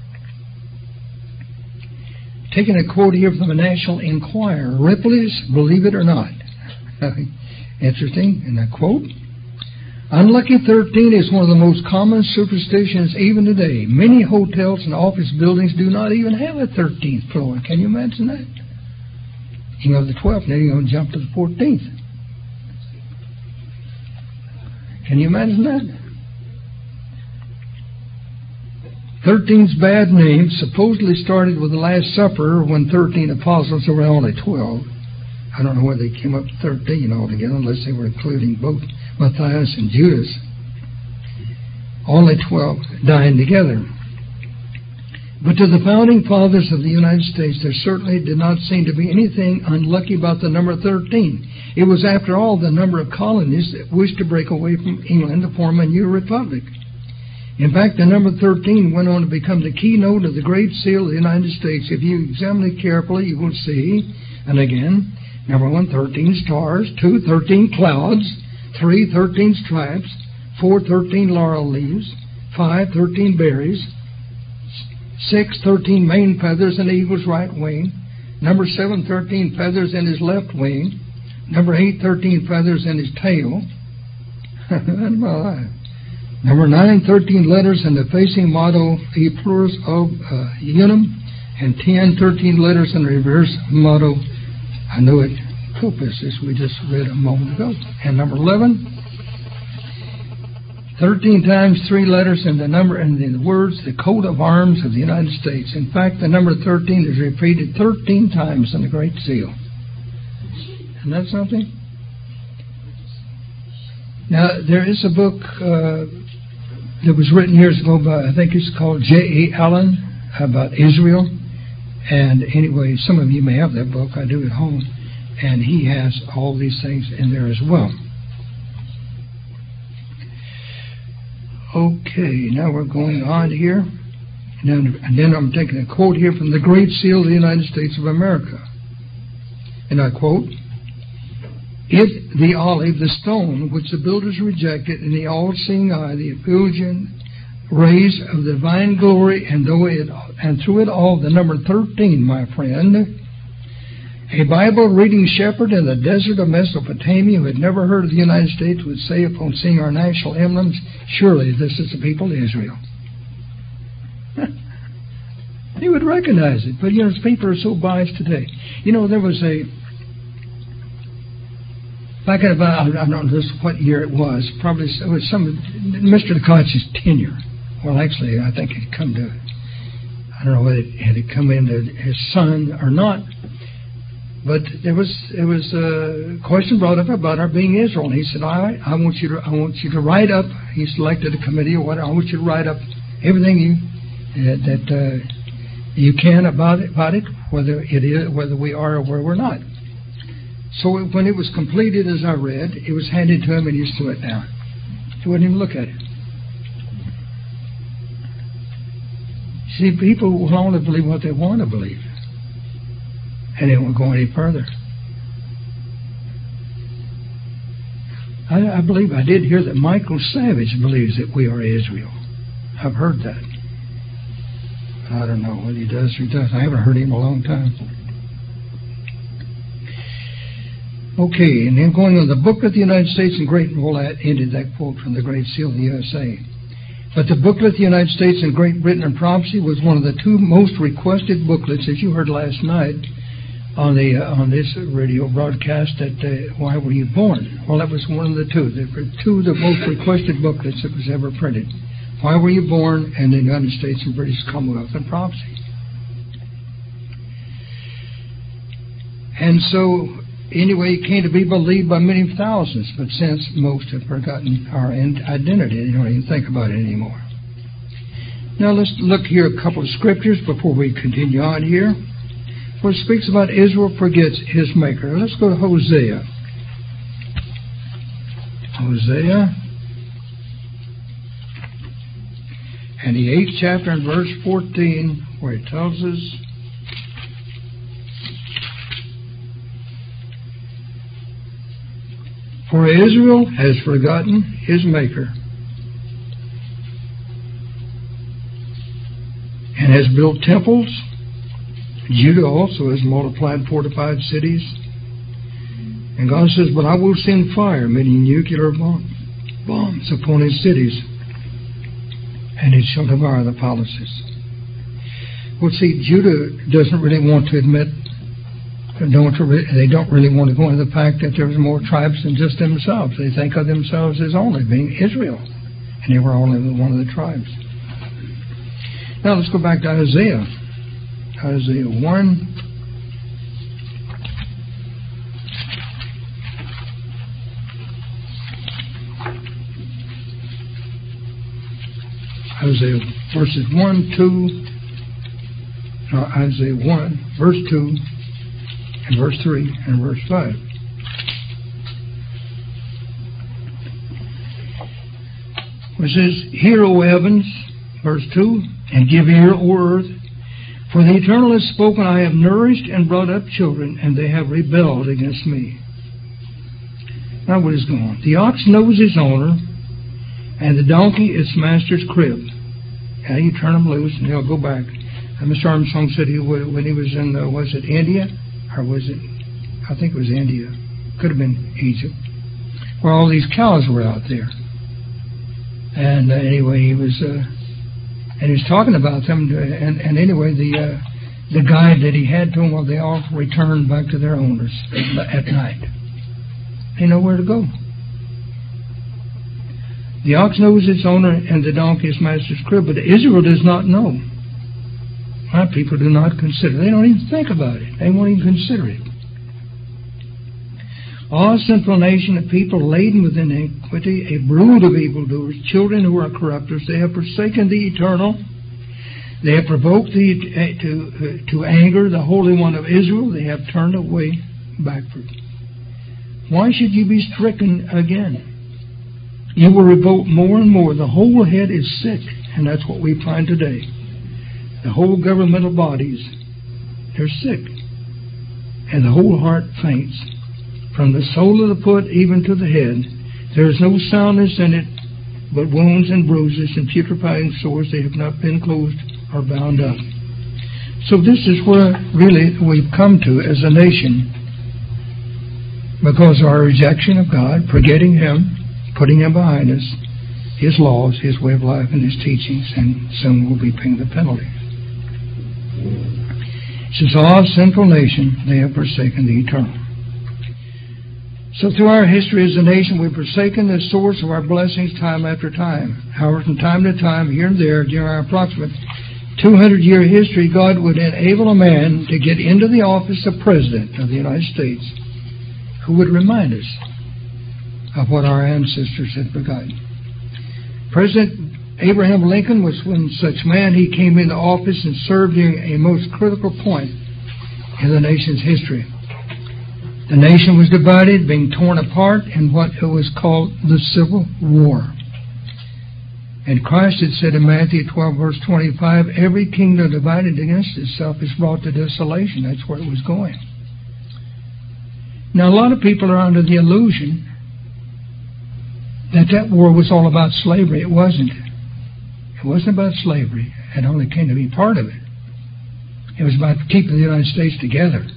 Taking a quote here from the National Enquirer, Ripley's Believe It or Not. Interesting, in that quote. Unlucky thirteen is one of the most common superstitions even today. Many hotels and office buildings do not even have a thirteenth floor. Can you imagine that? You know, the twelfth, now you're going to jump to the fourteenth. Can you imagine that? Thirteen's bad name supposedly started with the Last Supper when thirteen apostles were only twelve. I don't know where they came up with thirteen altogether, unless they were including both Matthias and Judas. Only twelve dying together. But to the founding fathers of the United States, there certainly did not seem to be anything unlucky about the number thirteen. It was, after all, the number of colonies that wished to break away from England to form a new republic. In fact, the number thirteen went on to become the keynote of the Great Seal of the United States. If you examine it carefully, you will see, and again, number one, thirteen stars, two, thirteen clouds, three, thirteen stripes, four, thirteen laurel leaves, five, thirteen berries, six, thirteen mane feathers in the eagle's right wing, number seven, thirteen feathers in his left wing, number eight, thirteen feathers in his tail, number nine, thirteen letters in the facing motto, E pluribus of uh, unum, and ten, thirteen letters in the reverse motto, Anuit Copetus, as we just read a moment ago. And number eleven, thirteen times three letters in the number and the words, the coat of arms of the United States. In fact, the number thirteen is repeated thirteen times in the Great Seal. Isn't that something? Now, there is a book uh, that was written years ago by, I think it's called J A Allen, about Israel. And anyway, some of you may have that book. I do at home. And he has all these things in there as well. Okay, now we're going on here. And then, and then I'm taking a quote here from the Great Seal of the United States of America. And I quote, "It, the olive, the stone, which the builders rejected, and the all-seeing eye, the effusion rays of divine glory, and though it and through it all, the number thirteen, my friend, a Bible-reading shepherd in the desert of Mesopotamia who had never heard of the United States would say upon seeing our national emblems, surely this is the people of Israel. He would recognize it, but you know, people are so biased today. You know, there was a, back in about, I don't know what year it was, probably it was some, Mister DeCoch's tenure. Well, actually, I think it had come to, I don't know whether it had it come into his son or not, but there was there was a question brought up about our being Israel, and he said, "All right, I want you to I want you to write up." He selected a committee or whatever. I want you to write up everything you uh, that uh, you can about it, about it, whether it is whether we are or where we're not. So it, when it was completed, as I read, it was handed to him, and he threw it down. He wouldn't even look at it. See, people will only believe what they want to believe, and they won't go any further. I, I believe I did hear that Michael Savage believes that we are Israel. I've heard that. I don't know whether he does or he doesn't. I haven't heard him in a long time. Okay, and then going on the booklet of the United States in Great, well, that ended that quote from the Great Seal of the U S A. But the booklet of the United States in Great Britain and Prophecy was one of the two most requested booklets, as you heard last night on the uh, on this radio broadcast. That uh, Why Were You Born? Well, that was one of the two. There were two of the most requested booklets that was ever printed. Why Were You Born? And the United States and British Commonwealth and Prophecy. And so, anyway, it came to be believed by many thousands, but since most have forgotten our identity, they don't even think about it anymore. Now let's look here a couple of scriptures before we continue on here, where it speaks about Israel forgets his maker. Let's go to Hosea. Hosea, and the eighth chapter and verse fourteen, where it tells us, for Israel has forgotten his maker and has built temples. Judah also has multiplied fortified cities. And God says, but I will send fire, meaning nuclear bomb, bombs upon his cities, and it shall devour the palaces. Well, see, Judah doesn't really want to admit Don't, they don't really want to go into the fact that there's more tribes than just themselves. They think of themselves as only being Israel, and they were only one of the tribes. Now let's go back to Isaiah. Isaiah one. Isaiah verses one, two. No, Isaiah one, verse two. And verse three and verse five. It says, hear, O heavens, verse two, and give ear, O earth, for the Eternal has spoken, I have nourished and brought up children, and they have rebelled against me. Now what is going on? The ox knows his owner, and the donkey its master's crib. And you turn them loose, and they'll go back. And Mister Armstrong said he would, when he was in, uh, was it India? Or was it, I think it was India. Could have been Egypt. Where all these cows were out there. And uh, anyway, he was, uh, and he was talking about them. And, and anyway, the uh, the guide that he had to them, well, they all returned back to their owners at night. They know where to go. The ox knows its owner, and the donkey its master's crib, but Israel does not know. My people do not consider. They don't even think about it. They won't even consider it. All sinful nation of people laden with iniquity, a brood of evildoers, children who are corrupters. They have forsaken the Eternal. They have provoked the, to, to anger the Holy One of Israel. They have turned away backward. Why should you be stricken again? You will revolt more and more. The whole head is sick, and that's what we find today. The whole governmental bodies, they're sick. And the whole heart faints. From the sole of the foot even to the head, there is no soundness in it, but wounds and bruises and putrefying sores. They have not been closed or bound up. So this is where really we've come to as a nation, because of our rejection of God, forgetting Him, putting Him behind us, His laws, His way of life, and His teachings, and soon we'll be paying the penalty. It says, all sinful nation, they have forsaken the eternal. So through our history as a nation, we've forsaken the source of our blessings time after time. However, from time to time, here and there, during our approximate two hundred year history, God would enable a man to get into the office of President of the United States who would remind us of what our ancestors had forgotten. President Abraham Lincoln was one such man. He came into office and served during a most critical point in the nation's history. The nation was divided, being torn apart in what was called the Civil War. And Christ had said in Matthew twelve, verse twenty-five, every kingdom divided against itself is brought to desolation. That's where it was going. Now, a lot of people are under the illusion that that war was all about slavery. It wasn't. It wasn't about slavery. It only came to be part of it. It was about keeping the United States together.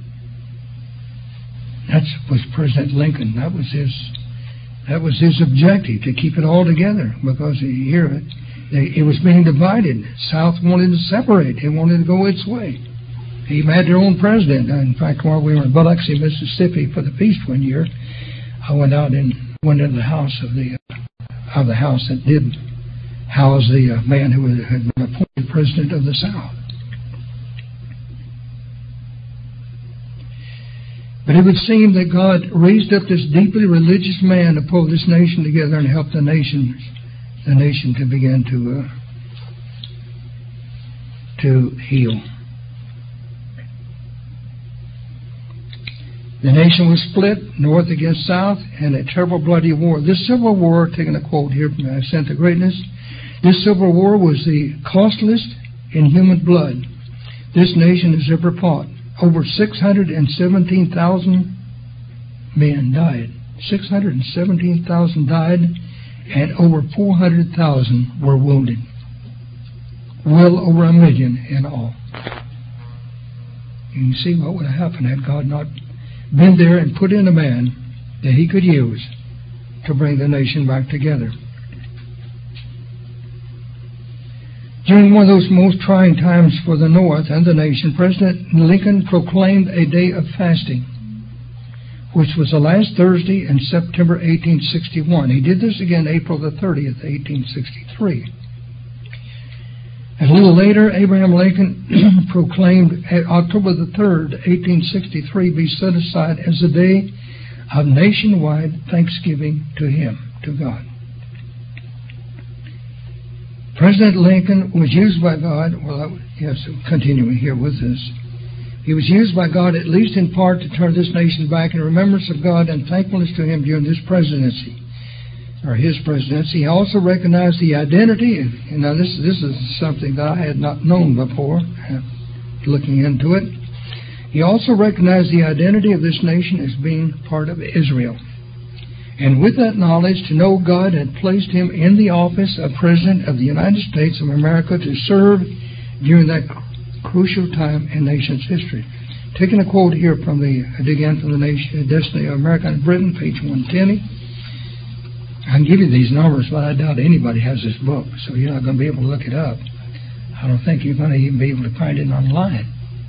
That was President Lincoln. That was his. That was his objective, to keep it all together. Because you hear it, they, it was being divided. South wanted to separate. They wanted to go its way. They even had their own president. In fact, while we were in Biloxi, Mississippi, for the feast one year, I went out and went into the house of the uh, of the house that did house the uh, man who had been appointed president of the South. But it would seem that God raised up this deeply religious man to pull this nation together and help the nation, the nation to begin to uh, to heal. The nation was split, north against south, and a terrible bloody war. This civil war, taking a quote here from Ascent to Greatness, this civil war was the costliest in human blood this nation has ever fought. Over six hundred seventeen thousand men died. six hundred seventeen thousand died, and over four hundred thousand were wounded. Well over a million in all. You can see what would have happened had God not been there and put in a man that He could use to bring the nation back together. During one of those most trying times for the North and the nation, President Lincoln proclaimed a day of fasting, which was the last Thursday in September eighteen sixty-one. He did this again April the thirtieth, eighteen sixty-three. And a little later, Abraham Lincoln proclaimed October the third, eighteen sixty-three, be set aside as a day of nationwide thanksgiving to Him, to God. President Lincoln was used by God, well, yes, continuing here with this. He was used by God, at least in part, to turn this nation back in remembrance of God and thankfulness to Him during this presidency, or his presidency. He also recognized the identity, and now this, this is something that I had not known before, looking into it. He also recognized the identity of this nation as being part of Israel. And with that knowledge, to know God had placed him in the office of President of the United States of America to serve during that crucial time in nation's history. Taking a quote here from the, again from the nation, Destiny of America and Britain, page one ten. I can give you these numbers, but I doubt anybody has this book, so you're not going to be able to look it up. I don't think you're going to even be able to find it online.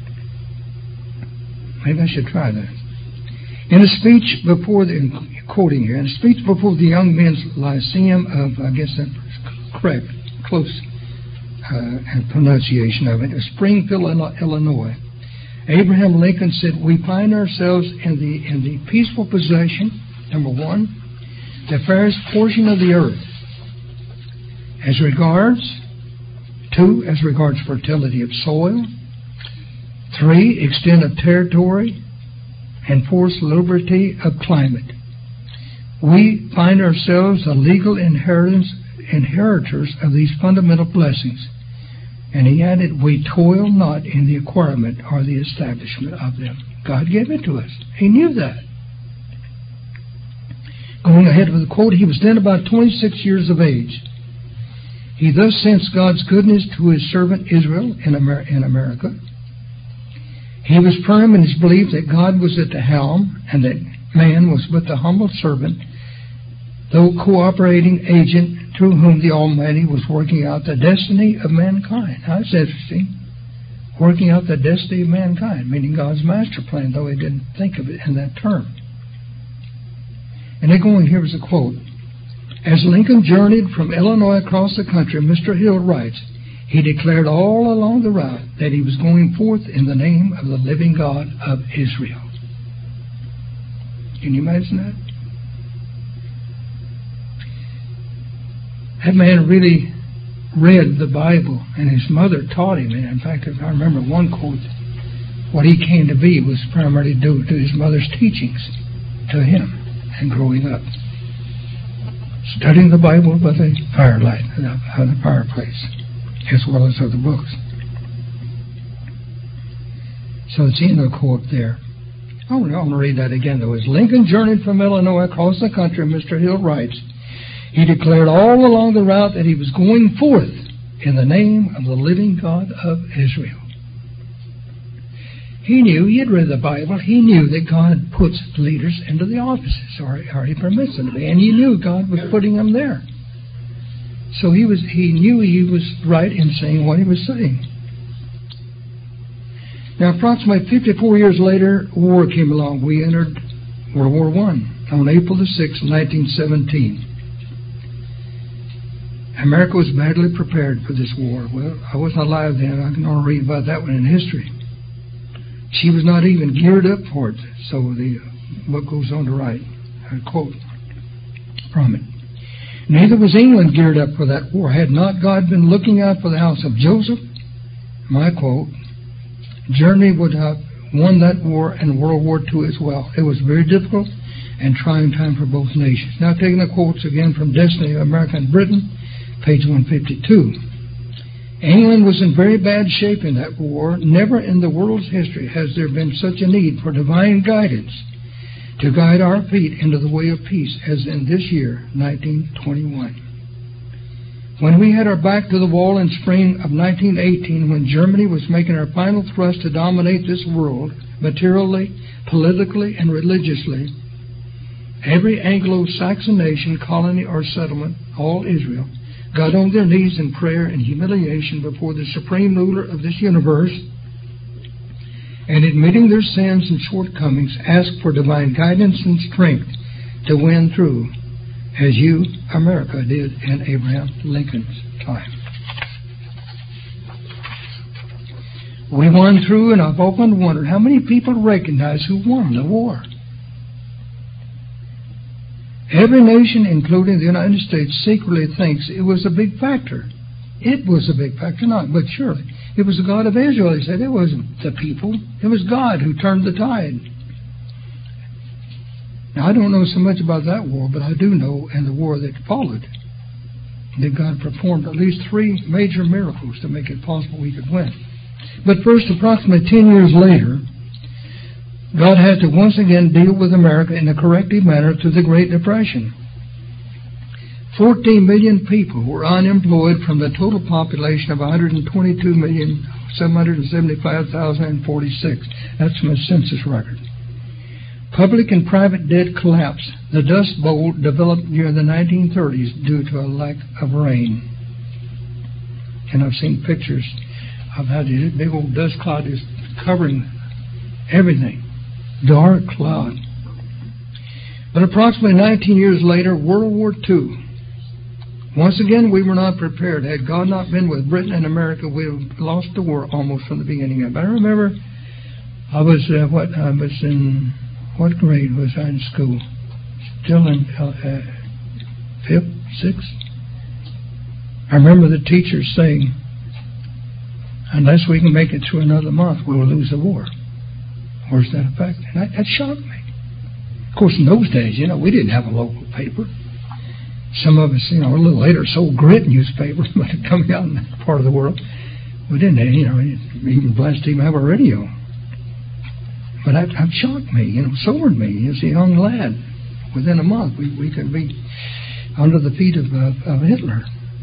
Maybe I should try that. In a speech before the, quoting here, in a speech before the Young Men's Lyceum of, I guess that's correct, close uh, pronunciation of it, of Springfield, Illinois, Abraham Lincoln said, we find ourselves in the in the peaceful possession, number one, the fairest portion of the earth, as regards, two, as regards fertility of soil, three, extent of territory, and fourth, liberty of climate. We find ourselves the legal inheritance, inheritors of these fundamental blessings. And he added, we toil not in the acquirement or the establishment of them. God gave it to us. He knew that. Going ahead with the quote, he was then about twenty-six years of age. He thus sensed God's goodness to his servant Israel in, Amer- in America. He was firm in his belief that God was at the helm and that man was but the humble servant, though cooperating agent through whom the Almighty was working out the destiny of mankind. Now, that's interesting. Working out the destiny of mankind, meaning God's master plan, though he didn't think of it in that term. And then going here is a quote. As Lincoln journeyed from Illinois across the country, Mister Hill writes, he declared all along the route that he was going forth in the name of the living God of Israel. Can you imagine that? That man really read the Bible, and his mother taught him. And in fact, if I remember one quote, what he came to be was primarily due to his mother's teachings to him and growing up. Studying the Bible by the firelight, by the fireplace, as well as other books. So it's in the quote there. I want to read that again, though. As Lincoln journeyed from Illinois across the country, Mister Hill writes, he declared all along the route that he was going forth in the name of the living God of Israel. He knew, he had read the Bible, he knew that God puts leaders into the offices, or, or he permits them to be, and he knew God was putting them there. So he was, he knew he was right in saying what he was saying. Now, approximately fifty-four years later, war came along. We entered World War One on April the sixth, nineteen seventeen. America was badly prepared for this war. Well, I wasn't alive then. I can only read about that one in history. She was not even geared up for it. So the book goes on to write, a quote from it. Neither was England geared up for that war. Had not God been looking out for the house of Joseph, my quote, Germany would have won that war and World War Two as well. It was very difficult and trying time for both nations. Now taking the quotes again from Destiny of America and Britain, page one fifty-two. England was in very bad shape in that war. Never in the world's history has there been such a need for divine guidance to guide our feet into the way of peace as in this year, nineteen twenty-one. When we had our back to the wall in spring of nineteen eighteen, when Germany was making her final thrust to dominate this world, materially, politically, and religiously, every Anglo-Saxon nation, colony, or settlement, all Israel, got on their knees in prayer and humiliation before the supreme ruler of this universe, and admitting their sins and shortcomings, asked for divine guidance and strength to win through, as you, America, did in Abraham Lincoln's time. We won through, and I've often wondered how many people recognize who won the war. Every nation, including the United States, secretly thinks it was a big factor. It was a big factor, not, but surely. It was the God of Israel, he said. It wasn't the people. It was God who turned the tide. Now, I don't know so much about that war, but I do know in the war that followed that God performed at least three major miracles to make it possible we could win. But first, approximately ten years later, God had to once again deal with America in a corrective manner through the Great Depression. fourteen million people were unemployed from the total population of one hundred twenty-two million, seven hundred seventy-five thousand forty-six. That's from a census record. Public and private debt collapsed. The Dust Bowl developed during the nineteen thirties due to a lack of rain. And I've seen pictures of how this big old dust cloud is covering everything. Dark cloud. But approximately nineteen years later, World War Two. Once again, we were not prepared. Had God not been with Britain and America, we would have lost the war almost from the beginning of it. I remember I was uh, what I was in what grade was I in school? Still in uh, fifth, sixth. I remember the teachers saying, "Unless we can make it through another month, we will lose the war." Where's that effect? And that, that shocked me. Of course, in those days, you know, we didn't have a local paper. Some of us, you know, a little later sold Grit newspaper, but coming out in that part of the world, we didn't, you know, even blessed to even have a radio. But that, that shocked me, you know, sobered me as a young lad. within a month. We, we could be under the feet of, of, of Hitler.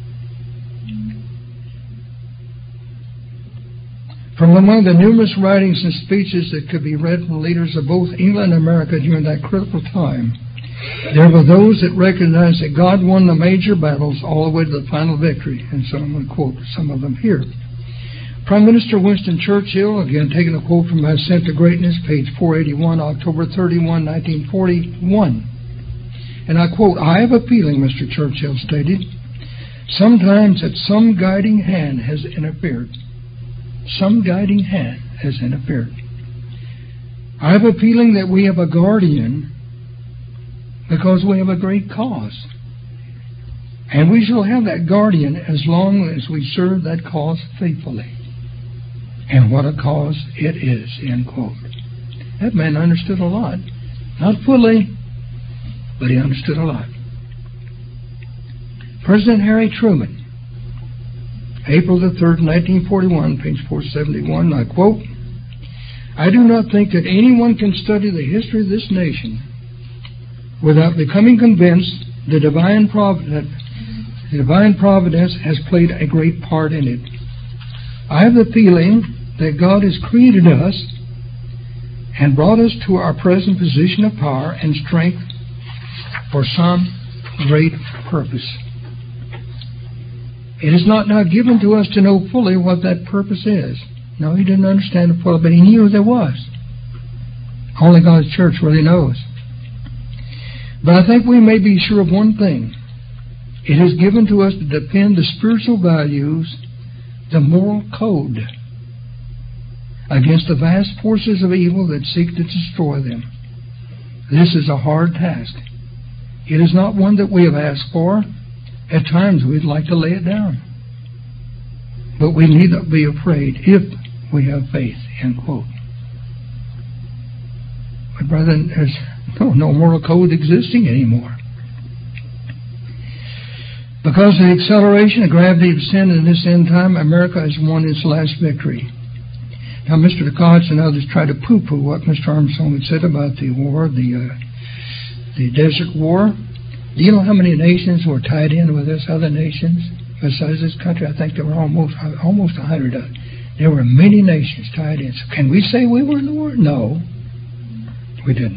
From among the numerous writings and speeches that could be read from leaders of both England and America during that critical time, there were those that recognized that God won the major battles all the way to the final victory. And so I'm going to quote some of them here. Prime Minister Winston Churchill, again taking a quote from Ascent to Greatness, page four eighty-one, October thirty-first, nineteen forty-one. And I quote, "I have a feeling," Mister Churchill stated, "sometimes that some guiding hand has interfered. Some guiding hand has interfered. I have a feeling that we have a guardian because we have a great cause. And we shall have that guardian as long as we serve that cause faithfully." And what a cause it is, end quote. That man understood a lot. Not fully, but he understood a lot. President Harry Truman, April the third, nineteen forty-one, page four seventy-one, I quote, "I do not think that anyone can study the history of this nation without becoming convinced the divine providence, the divine providence has played a great part in it. I have the feeling that God has created us and brought us to our present position of power and strength for some great purpose. It is not now given to us to know fully what that purpose is." No, he didn't understand it fully, but he knew there was. Only God's church really knows. "But I think we may be sure of one thing. It is given to us to defend the spiritual values, the moral code, against the vast forces of evil that seek to destroy them. This is a hard task. It is not one that we have asked for. At times we'd like to lay it down. But we need not be afraid if we have faith," end quote. But brethren, there's no, no moral code existing anymore. Because of the acceleration and gravity of sin in this end time, America has won its last victory. Now, Mister Koch and others try to poo-poo what Mister Armstrong had said about the war, the uh, the Desert War. Do you know how many nations were tied in with this? Other nations besides this country? I think there were almost almost a hundred. There were many nations tied in. So can we say we were in the war? No, we didn't.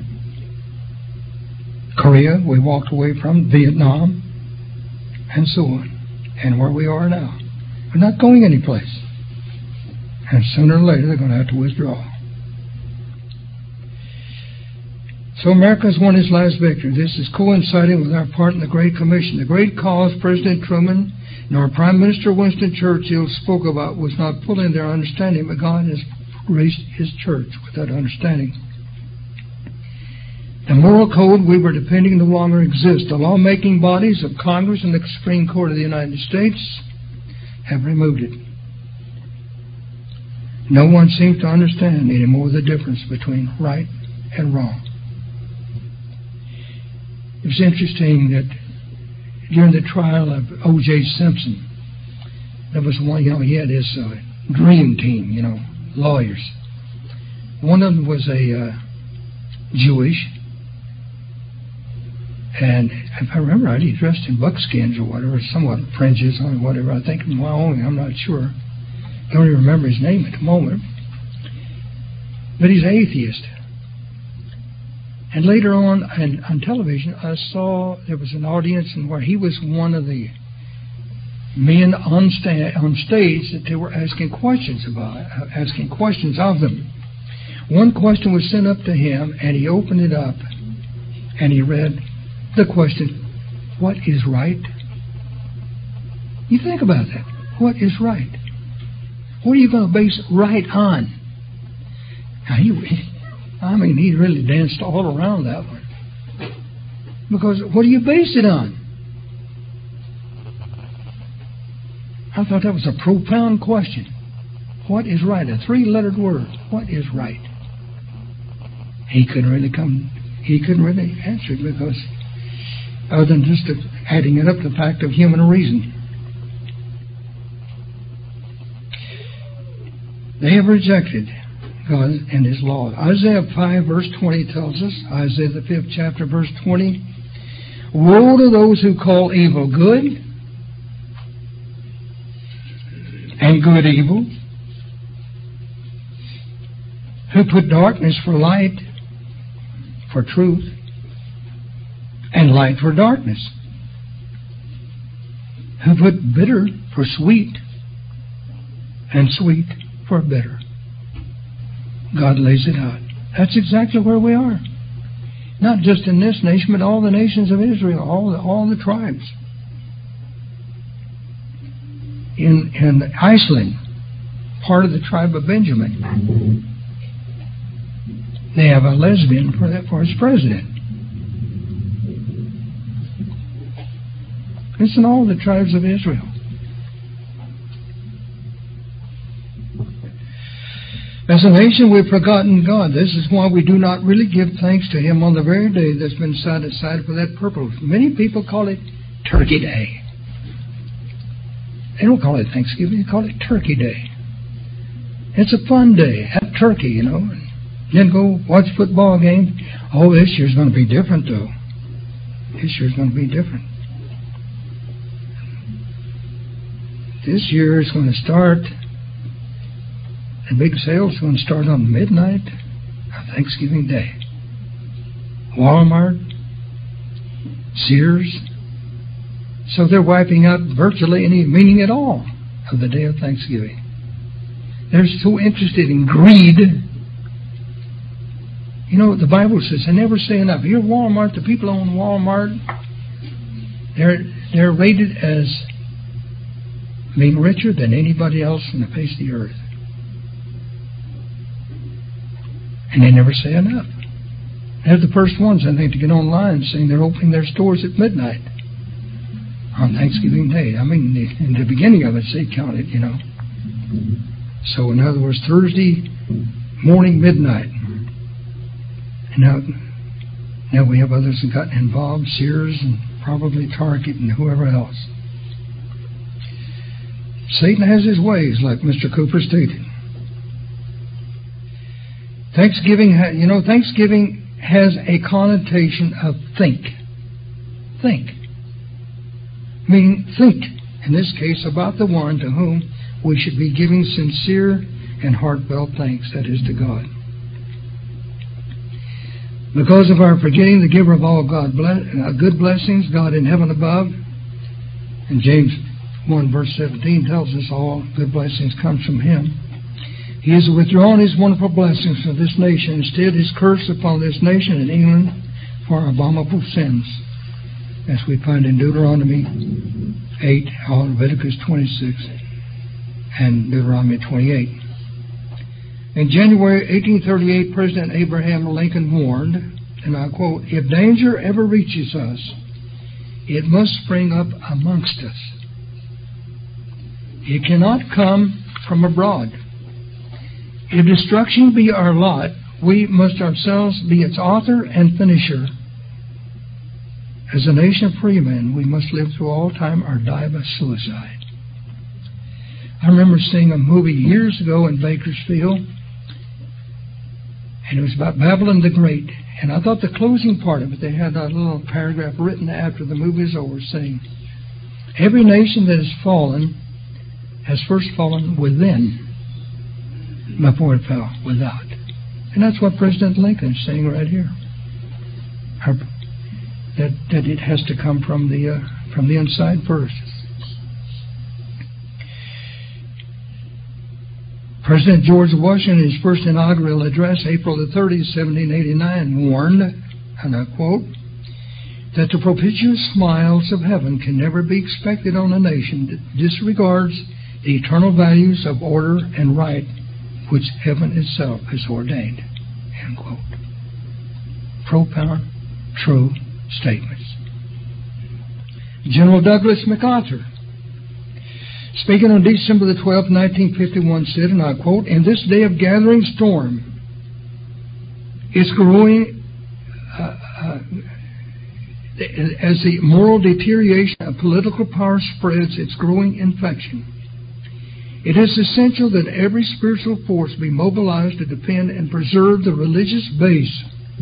Korea, we walked away from. Vietnam, and so on. And where we are now. We're not going anyplace. And sooner or later, they're going to have to withdraw. So America's won its last victory. This is coinciding with our part in the Great Commission. The great cause President Truman and our Prime Minister Winston Churchill spoke about was not fully in their understanding, but God has graced His church with that understanding. The moral code we were defending no longer exists. The lawmaking bodies of Congress and the Supreme Court of the United States have removed it. No one seems to understand anymore the difference between right and wrong. It was interesting that during the trial of O J Simpson, there was one, you know, he had his uh, dream team, you know, lawyers. One of them was a uh, Jewish, and if I remember right, he dressed in buckskins or whatever, somewhat fringes or whatever. I think in Wyoming, I'm not sure. I don't even remember his name at the moment. But he's an atheist. And later on, and on television, I saw there was an audience and where he was one of the men on, sta- on stage that they were asking questions about, uh, asking questions of them. One question was sent up to him, and he opened it up, and he read the question, "What is right?" You think about that. What is right? What are you going to base right on? Now, he, I mean, he really danced all around that one. Because what do you base it on? I thought that was a profound question. What is right? A three-lettered word. What is right? He couldn't really come, he couldn't really answer it because other than just adding it up to the fact of human reason. They have rejected God and His law. Isaiah five, verse twenty tells us, Isaiah the fifth chapter, verse twenty, woe to those who call evil good and good evil, who put darkness for light, for truth, and light for darkness, who put bitter for sweet, and sweet for bitter. God lays it out. That's exactly where we are. Not just in this nation, but all the nations of Israel, all the, all the tribes. In, in Iceland, part of the tribe of Benjamin, they have a lesbian for, that, for its president. It's in all the tribes of Israel. As a nation, we've forgotten God. This is why we do not really give thanks to Him on the very day that's been set aside for that purpose. Many people call it Turkey Day. They don't call it Thanksgiving, they call it Turkey Day. It's a fun day. Have turkey, you know. And then go watch football games. Oh, this year's going to be different, though. This year's going to be different. This year is going to start, the big sales are going to start on midnight on Thanksgiving Day. Walmart, Sears. So they're wiping out virtually any meaning at all of the day of Thanksgiving. They're so interested in greed. You know, the Bible says, I never say enough. Here, Walmart, the people own Walmart, they're, they're rated as being richer than anybody else on the face of the earth. And they never say enough. They're the first ones, I think, to get online saying they're opening their stores at midnight on Thanksgiving Day. I mean, in the beginning of it, they counted, you know. So, in other words, Thursday morning, midnight. And now, now we have others that got involved, Sears and probably Target and whoever else. Satan has his ways, like Mister Cooper stated. Thanksgiving, you know, Thanksgiving has a connotation of think. Think. Meaning, think, in this case, about the one to whom we should be giving sincere and heartfelt thanks, that is, to God. Because of our forgetting the giver of all God bless, uh, good blessings, God in heaven above, and James one verse seventeen tells us all good blessings comes from Him. He has withdrawn His wonderful blessings from this nation. Instead, His curse upon this nation and England for abominable sins, as we find in Deuteronomy eight, Leviticus twenty-six, and Deuteronomy twenty-eight. In January eighteen thirty-eight, President Abraham Lincoln warned, and I quote, "If danger ever reaches us, it must spring up amongst us. It cannot come from abroad. If destruction be our lot, we must ourselves be its author and finisher. As a nation of free men, we must live through all time or die by suicide." I remember seeing a movie years ago in Bakersfield, and it was about Babylon the Great. And I thought the closing part of it, they had a little paragraph written after the movie was over saying, every nation that has fallen has first fallen within before it fell without. And that's what President Lincoln is saying right here. Our, that, that it has to come from the, uh, from the inside first. President George Washington, in his first inaugural address, April the thirtieth, seventeen eighty-nine, warned, and I quote, that the propitious smiles of heaven can never be expected on a nation that disregards the eternal values of order and right which heaven itself has ordained. End quote. Profound, true statements. General Douglas MacArthur, speaking on December the twelfth, nineteen fifty-one, said, and I quote, "In this day of gathering storm, it's growing, uh, uh, as the moral deterioration of political power spreads its growing infection, It is essential that every spiritual force be mobilized to defend and preserve the religious base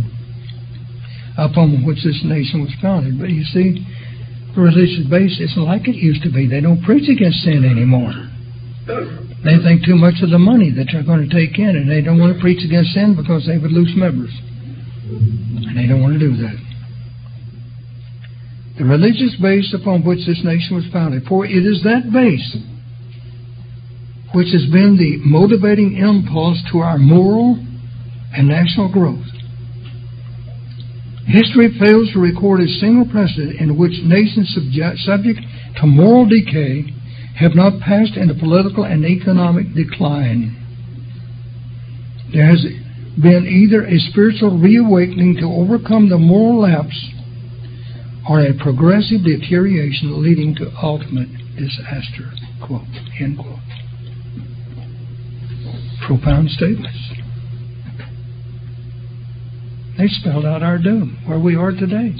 upon which this nation was founded. But you see, the religious base isn't like it used to be. They don't preach against sin anymore. They think too much of the money that they're going to take in, and they don't want to preach against sin because they would lose members. And they don't want to do that. The religious base upon which this nation was founded, for it is that base which has been the motivating impulse to our moral and national growth. History fails to record a single precedent in which nations subject, subject to moral decay have not passed into political and economic decline. There has been either a spiritual reawakening to overcome the moral lapse or a progressive deterioration leading to ultimate disaster. Quote, end quote. Profound statements. They spelled out our doom, where we are today.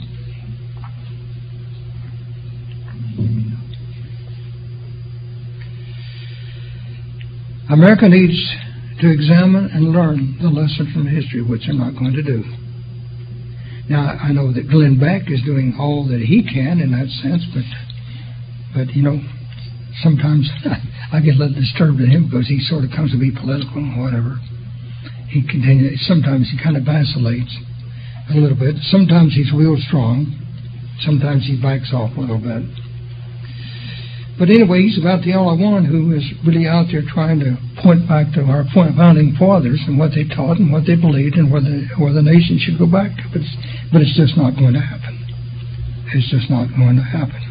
America needs to examine and learn the lesson from history, which they're not going to do. Now, I know that Glenn Beck is doing all that he can in that sense, but, but you know, sometimes I get a little disturbed at him because he sort of comes to be political and whatever. He continues. Sometimes he kind of vacillates a little bit. Sometimes he's real strong. Sometimes he backs off a little bit. But anyway, he's about the only one who is really out there trying to point back to our founding fathers and what they taught and what they believed and where the, where the nation should go back to. But it's, but it's just not going to happen. It's just not going to happen.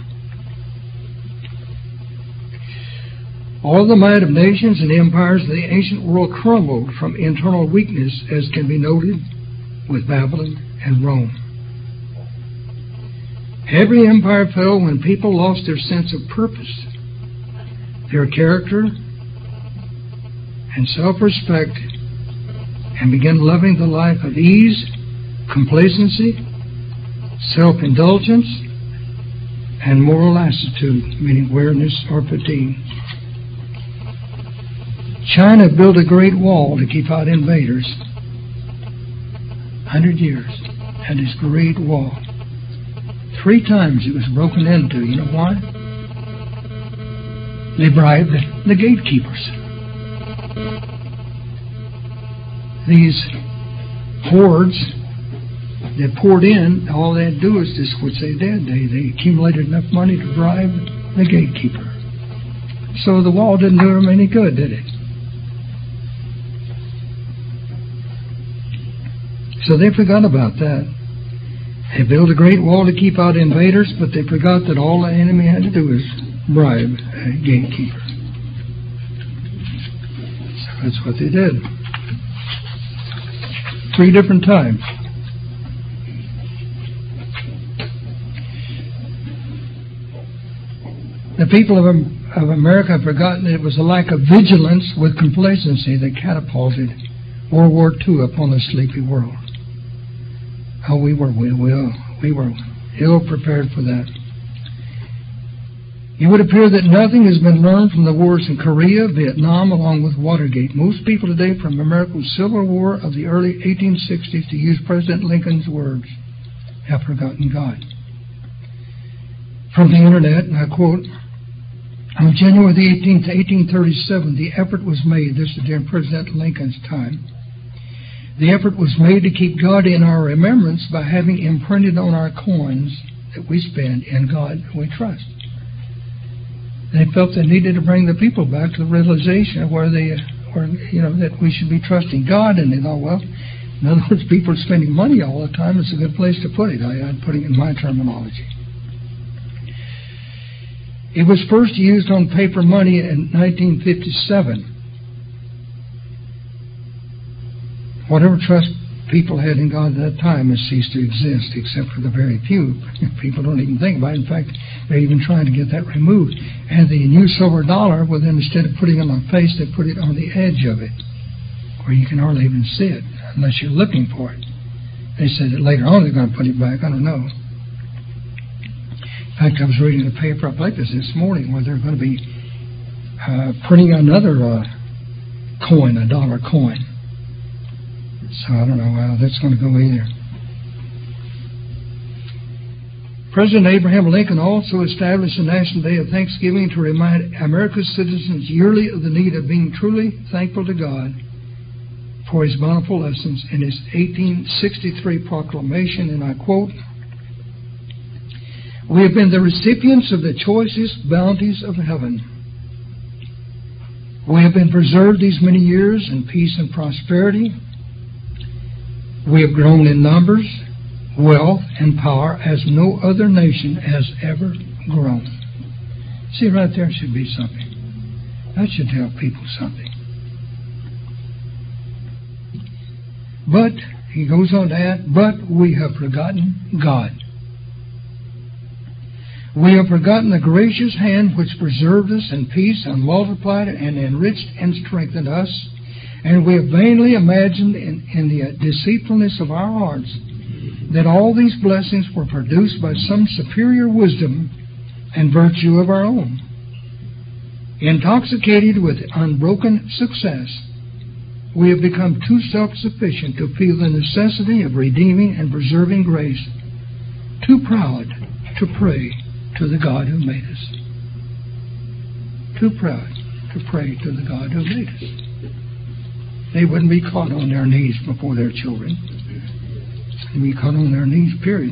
All the might of nations and empires of the ancient world crumbled from internal weakness, as can be noted with Babylon and Rome. Every empire fell when people lost their sense of purpose, their character, and self-respect, and began loving the life of ease, complacency, self-indulgence, and moral lassitude, meaning weariness or fatigue. China built a great wall to keep out invaders. Hundred years, and this great wall. Three times it was broken into. You know why? They bribed the gatekeepers. These hordes that poured in, all they had to do was just what they did. They, they accumulated enough money to bribe the gatekeeper. So the wall didn't do them any good, did it? So they forgot about that. They built a great wall to keep out invaders, but they forgot that all the enemy had to do was bribe a gatekeeper. So that's what they did. Three different times. The people of, of America have forgotten that it was a lack of vigilance with complacency that catapulted World War Two upon the sleepy world. Oh, we were we, we, we were ill prepared for that. It would appear that nothing has been learned from the wars in Korea, Vietnam, along with Watergate. Most people today from America's Civil War of the early eighteen sixties, to use President Lincoln's words, have forgotten God. From the Internet, and I quote, on January the eighteenth, eighteen thirty-seven, the effort was made, this is during President Lincoln's time, the effort was made to keep God in our remembrance by having imprinted on our coins that we spend, in God we trust. They felt they needed to bring the people back to the realization of where they, where, you know, that we should be trusting God. And they thought, well, in other words, people are spending money all the time. It's a good place to put it. I, I'm putting it in my terminology. It was first used on paper money in nineteen fifty-seven. Whatever trust people had in God at that time has ceased to exist, except for the very few. People don't even think about it. In fact, they're even trying to get that removed. And the new silver dollar, well, then instead of putting it on the face, they put it on the edge of it, where you can hardly even see it, unless you're looking for it. They said that later on they're going to put it back. I don't know. In fact, I was reading the paper up like this this morning, where they're going to be uh, printing another uh, coin, a dollar coin. So I don't know how that's going to go either. President Abraham Lincoln also established the National Day of Thanksgiving to remind America's citizens yearly of the need of being truly thankful to God for His bountiful lessons in His eighteen sixty-three proclamation, and I quote, "We have been the recipients of the choicest bounties of heaven. We have been preserved these many years in peace and prosperity. We have grown in numbers, wealth, and power as no other nation has ever grown." See, right there should be something. That should tell people something. But, he goes on to add, but we have forgotten God. We have forgotten the gracious hand which preserved us in peace and multiplied and enriched and strengthened us. And we have vainly imagined in, in the deceitfulness of our hearts that all these blessings were produced by some superior wisdom and virtue of our own. Intoxicated with unbroken success, we have become too self-sufficient to feel the necessity of redeeming and preserving grace, too proud to pray to the God who made us. Too proud to pray to the God who made us. They wouldn't be caught on their knees before their children. They'd be caught on their knees, period.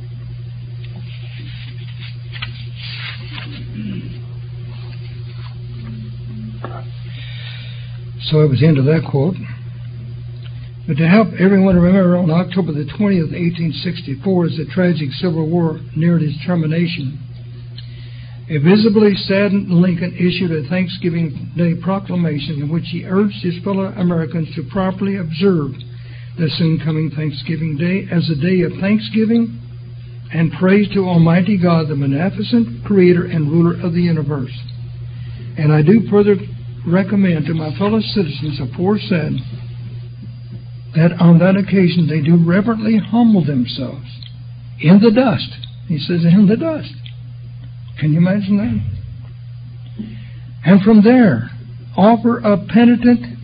So it was the end of that quote. But to help everyone remember, on October the twentieth, eighteen sixty-four, as the tragic Civil War neared its termination, a visibly saddened Lincoln issued a Thanksgiving Day proclamation in which he urged his fellow Americans to properly observe the soon coming Thanksgiving Day as a day of thanksgiving and praise to Almighty God, the beneficent Creator and Ruler of the universe. And I do further recommend to my fellow citizens aforesaid that on that occasion they do reverently humble themselves in the dust. He says, in the dust. Can you imagine that? And from there, offer up penitent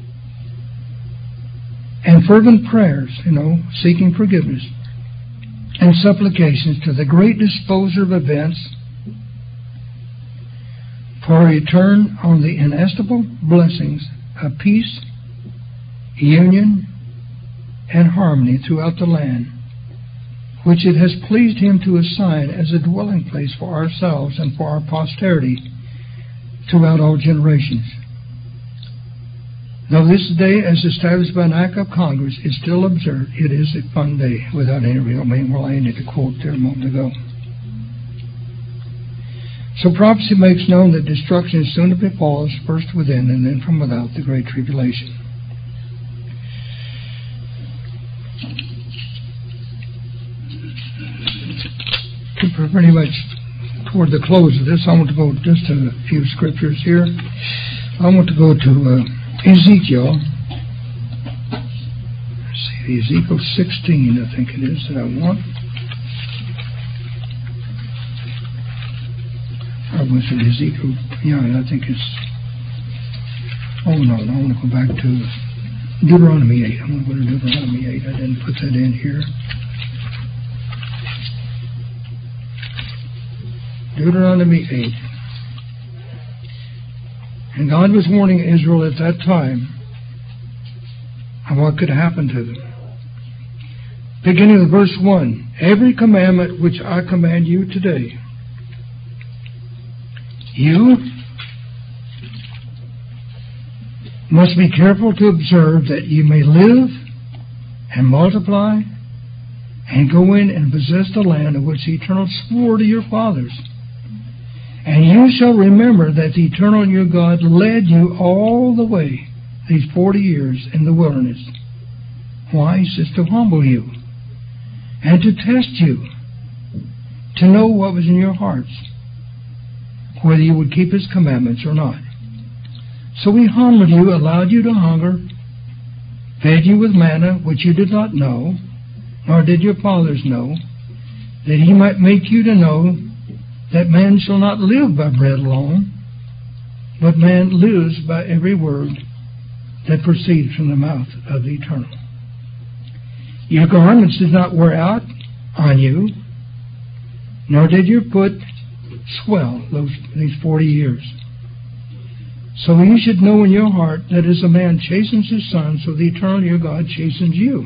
and fervent prayers, you know, seeking forgiveness and supplications to the great disposer of events for a return on the inestimable blessings of peace, union, and harmony throughout the land, which it has pleased Him to assign as a dwelling place for ourselves and for our posterity throughout all generations. Though this day, as established by an act of Congress, is still observed, it is a fun day without any real meaning. Well, I ended the quote there a moment ago. So prophecy makes known that destruction is soon to befall us, first within and then from without the great tribulation. Pretty much toward the close of this, I want to go just to a few scriptures here. I want to go to uh, Ezekiel. Let's see, Ezekiel sixteen, I think it is, that I want. Or was it Ezekiel? Yeah, I think it's... Oh, no, no, I want to go back to Deuteronomy eight. I'm going to go to Deuteronomy eight. I didn't put that in here. Deuteronomy eight. And God was warning Israel at that time of what could happen to them. Beginning with verse one, every commandment which I command you today, you must be careful to observe that you may live and multiply and go in and possess the land of which the Eternal swore to your fathers. And you shall remember that the Eternal your God led you all the way these forty years in the wilderness. Why? He says to humble you and to test you, to know what was in your hearts, whether you would keep His commandments or not. So He humbled you, allowed you to hunger, fed you with manna, which you did not know, nor did your fathers know, that He might make you to know that man shall not live by bread alone, but man lives by every word that proceeds from the mouth of the Eternal. Your garments did not wear out on you, nor did your foot swell those these forty years. So you should know in your heart that as a man chastens his son, so the Eternal your God chastens you.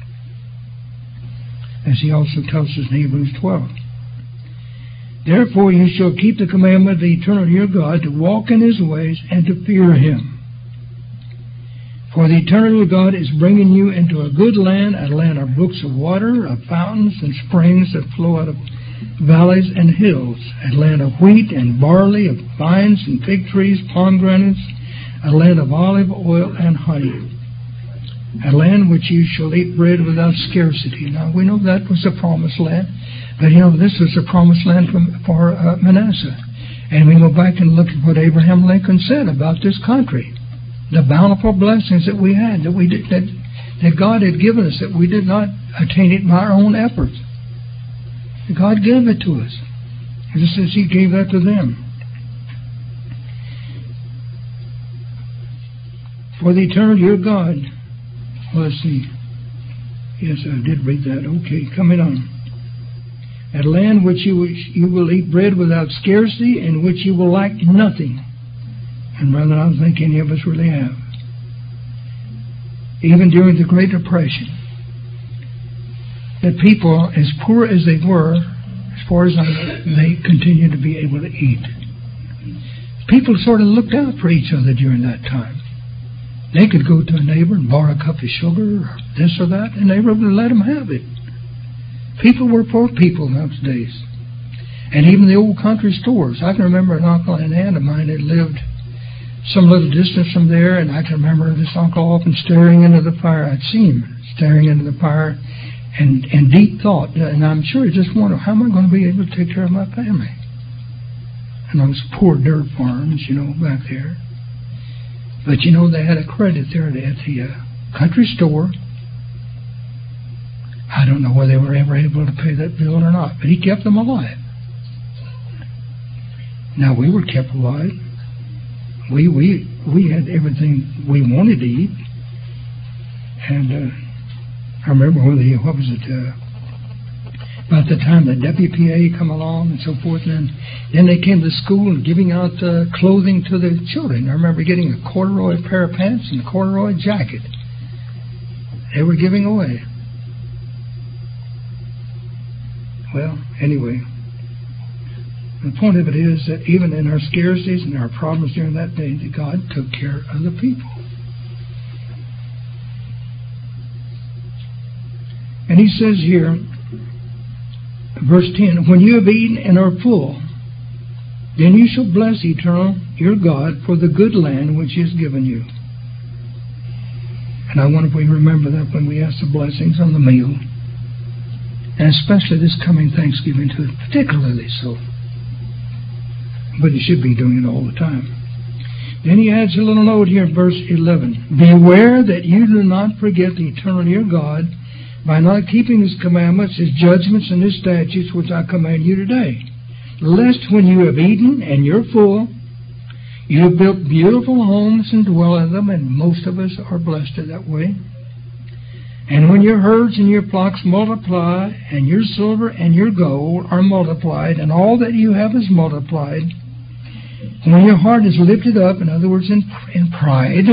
As he also tells us in Hebrews twelve. Therefore you shall keep the commandment of the Eternal your God to walk in his ways and to fear him. For the Eternal your God is bringing you into a good land, a land of brooks of water, of fountains and springs that flow out of valleys and hills, a land of wheat and barley, of vines and fig trees, pomegranates, a land of olive oil and honey, a land which you shall eat bread without scarcity. Now, we know that was the promised land, but you know, this was the promised land from, for uh, Manasseh. And we go back and look at what Abraham Lincoln said about this country, the bountiful blessings that we had, that we did, that, that God had given us, that we did not attain it by our own efforts. God gave it to us. It says He gave that to them. For the Eternal your God. Well, let's see. Yes, I did read that. Okay, coming on. A land which you, you will eat bread without scarcity, and which you will lack nothing. And rather, I don't think any of us really have. Even during the Great Depression, the people, as poor as they were, as far as I know, they continued to be able to eat. People sort of looked out for each other during that time. They could go to a neighbor and borrow a cup of sugar or this or that, and they would let them have it. People were poor people in those days. And even the old country stores. I can remember an uncle and aunt of mine that lived some little distance from there, and I can remember this uncle often staring into the fire. I'd seen him staring into the fire and in deep thought, and I'm sure he just wondered, how am I going to be able to take care of my family? And those poor dirt farms, you know, back there. But, you know, they had a credit there at the uh, country store. I don't know whether they were ever able to pay that bill or not, but he kept them alive. Now, we were kept alive. We we we had everything we wanted to eat. And uh, I remember when the, what was it, uh, about the time the W P A come along and so forth, and then, then they came to school and giving out uh, clothing to the children. I remember getting a corduroy pair of pants and a corduroy jacket. They were giving away. Well, anyway, the point of it is that even in our scarcities and our problems during that day, that God took care of the people. And He says here, verse ten, when you have eaten and are full, then you shall bless the Eternal your God for the good land which He has given you. And I wonder if we remember that when we ask the blessings on the meal, and especially this coming Thanksgiving too, particularly so. But you should be doing it all the time. Then he adds a little note here in verse eleven. Beware that you do not forget the Eternal your God by not keeping His commandments, His judgments, and His statutes, which I command you today. Lest when you have eaten and you're full, you have built beautiful homes and dwell in them, and most of us are blessed that way. And when your herds and your flocks multiply, and your silver and your gold are multiplied, and all that you have is multiplied, when your heart is lifted up, in other words, in, in pride,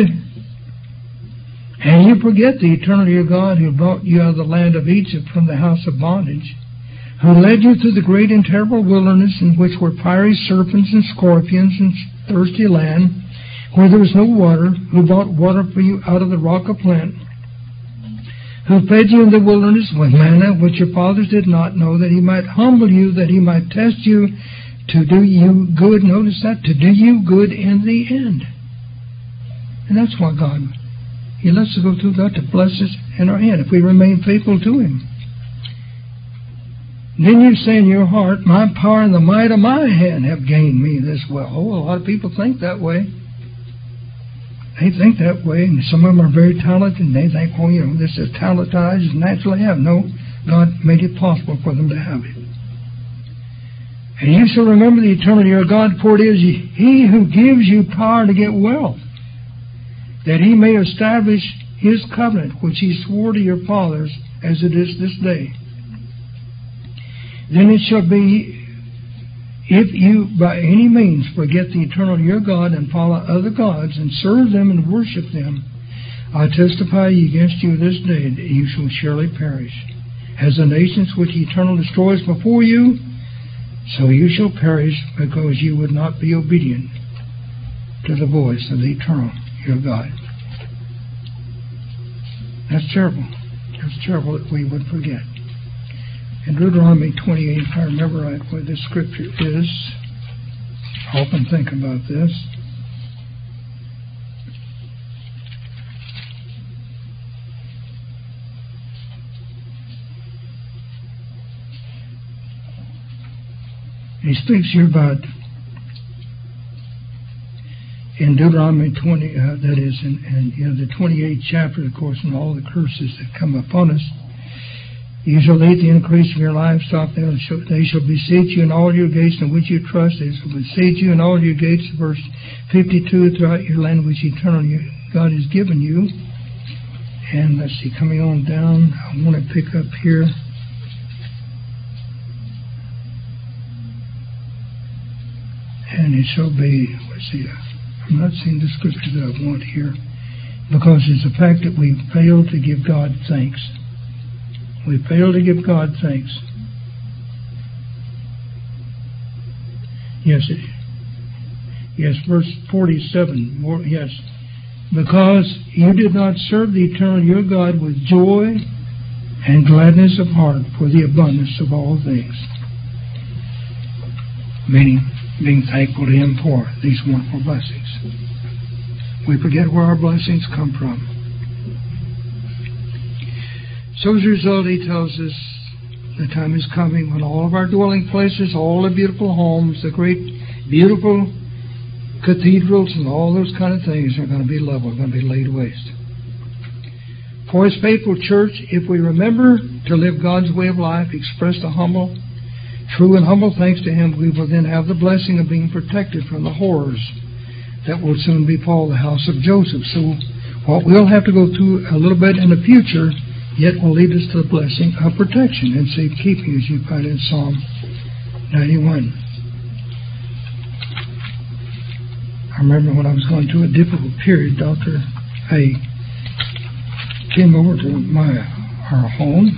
and you forget the Eternal your God who brought you out of the land of Egypt from the house of bondage, who led you through the great and terrible wilderness in which were fiery serpents and scorpions and thirsty land, where there was no water, who brought water for you out of the rock of flint, who fed you in the wilderness with manna, which your fathers did not know, that He might humble you, that He might test you, to do you good. Notice that, to do you good in the end. And that's why God, He lets us go through that to bless us in our end, if we remain faithful to Him. Then you say in your heart, my power and the might of my hand have gained me this wealth. Oh, a lot of people think that way. They think that way, and some of them are very talented, and they think, well, you know, this is talent I just naturally have. No, God made it possible for them to have it. And you shall remember the eternity of God, for it is He who gives you power to get wealth, that He may establish His covenant, which He swore to your fathers, as it is this day. Then it shall be, if you by any means forget the eternal your God and follow other gods and serve them and worship them, I testify against you this day that you shall surely perish. As the nations which eternal destroys before you, so you shall perish, because you would not be obedient to the voice of the eternal your God. That's terrible. That's terrible that we would forget. In Deuteronomy twenty-eight, if I remember right, where this scripture is, I often think about this. He speaks here about, in Deuteronomy twenty, uh, that is, in, in you know, the twenty-eighth chapter, of course, and all the curses that come upon us. You shall eat the increase of your livestock. They shall, they shall besiege you in all your gates in which you trust. They shall besiege you in all your gates, verse fifty-two, throughout your land which eternal God has given you. And let's see, coming on down, I want to pick up here. And it shall be, let's see, I'm not seeing the scripture that I want here, because it's the fact that we fail to give God thanks. We fail to give God thanks. Yes, it, yes, verse forty-seven, more, yes. Because you did not serve the eternal your God with joy and gladness of heart for the abundance of all things. Meaning, being thankful to Him for these wonderful blessings. We forget where our blessings come from. So as a result, He tells us the time is coming when all of our dwelling places, all the beautiful homes, the great beautiful cathedrals and all those kind of things are going to be leveled, going to be laid waste. For His faithful church, if we remember to live God's way of life, express the humble, true and humble thanks to Him, we will then have the blessing of being protected from the horrors that will soon befall the house of Joseph. So what we'll have to go through a little bit in the future, yet will lead us to the blessing of protection and safekeeping, as you find in Psalm ninety-one. I remember when I was going through a difficult period, Doctor A came over to my our home,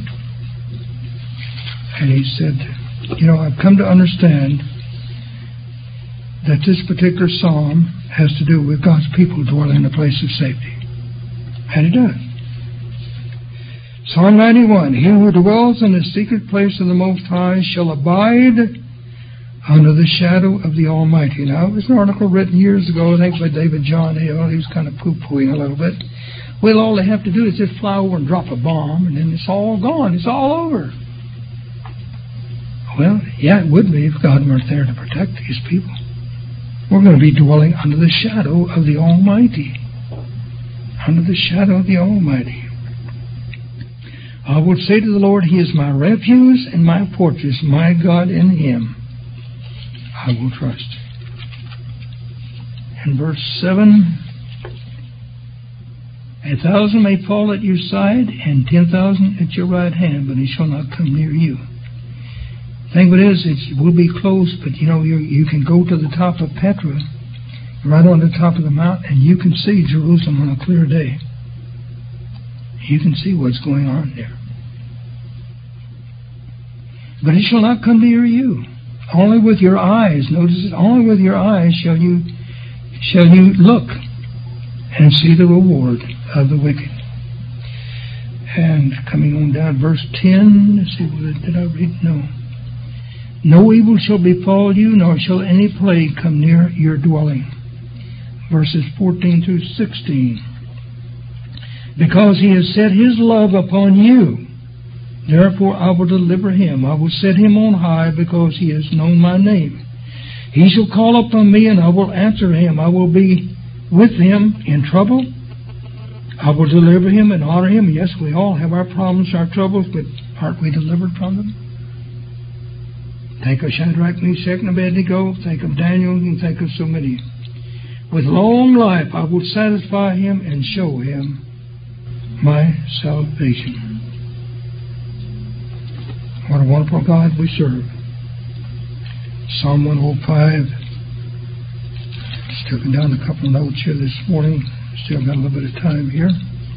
and he said, you know, I've come to understand that this particular psalm has to do with God's people dwelling in a place of safety. And it does. Psalm ninety-one, he who dwells in the secret place of the Most High shall abide under the shadow of the Almighty. Now, it was an article written years ago, I think by David John Hale. He was kind of poo-pooing a little bit. Well, all they have to do is just fly over and drop a bomb, and then it's all gone. It's all over. Well, yeah, it would be if God weren't there to protect His people. We're going to be dwelling under the shadow of the Almighty. Under the shadow of the Almighty. I will say to the Lord, He is my refuge and my fortress, my God, in Him I will trust. In verse seven, a thousand may fall at your side and ten thousand at your right hand, but it shall not come near you. The thing of it is, it will be close, but you know, you, you can go to the top of Petra, right on the top of the mountain, and you can see Jerusalem on a clear day. You can see what's going on there. But it shall not come near you. Only with your eyes, notice it, only with your eyes shall you shall you look and see the reward of the wicked. And coming on down, verse ten, let's see, what did I read? No. No evil shall befall you, nor shall any plague come near your dwelling. Verses fourteen through sixteen. Because He has set His love upon you, therefore I will deliver him. I will set him on high, because he has known my name. He shall call upon me, and I will answer him. I will be with him in trouble. I will deliver him and honor him. Yes, we all have our problems, our troubles, but aren't we delivered from them? Think of Shadrach, Meshach, and Abednego. Think of Daniel, and think of so many. With long life I will satisfy him and show him my salvation. What a wonderful God we serve. Psalm one oh five. Just took down a couple of notes here this morning. Still got a little bit of time here.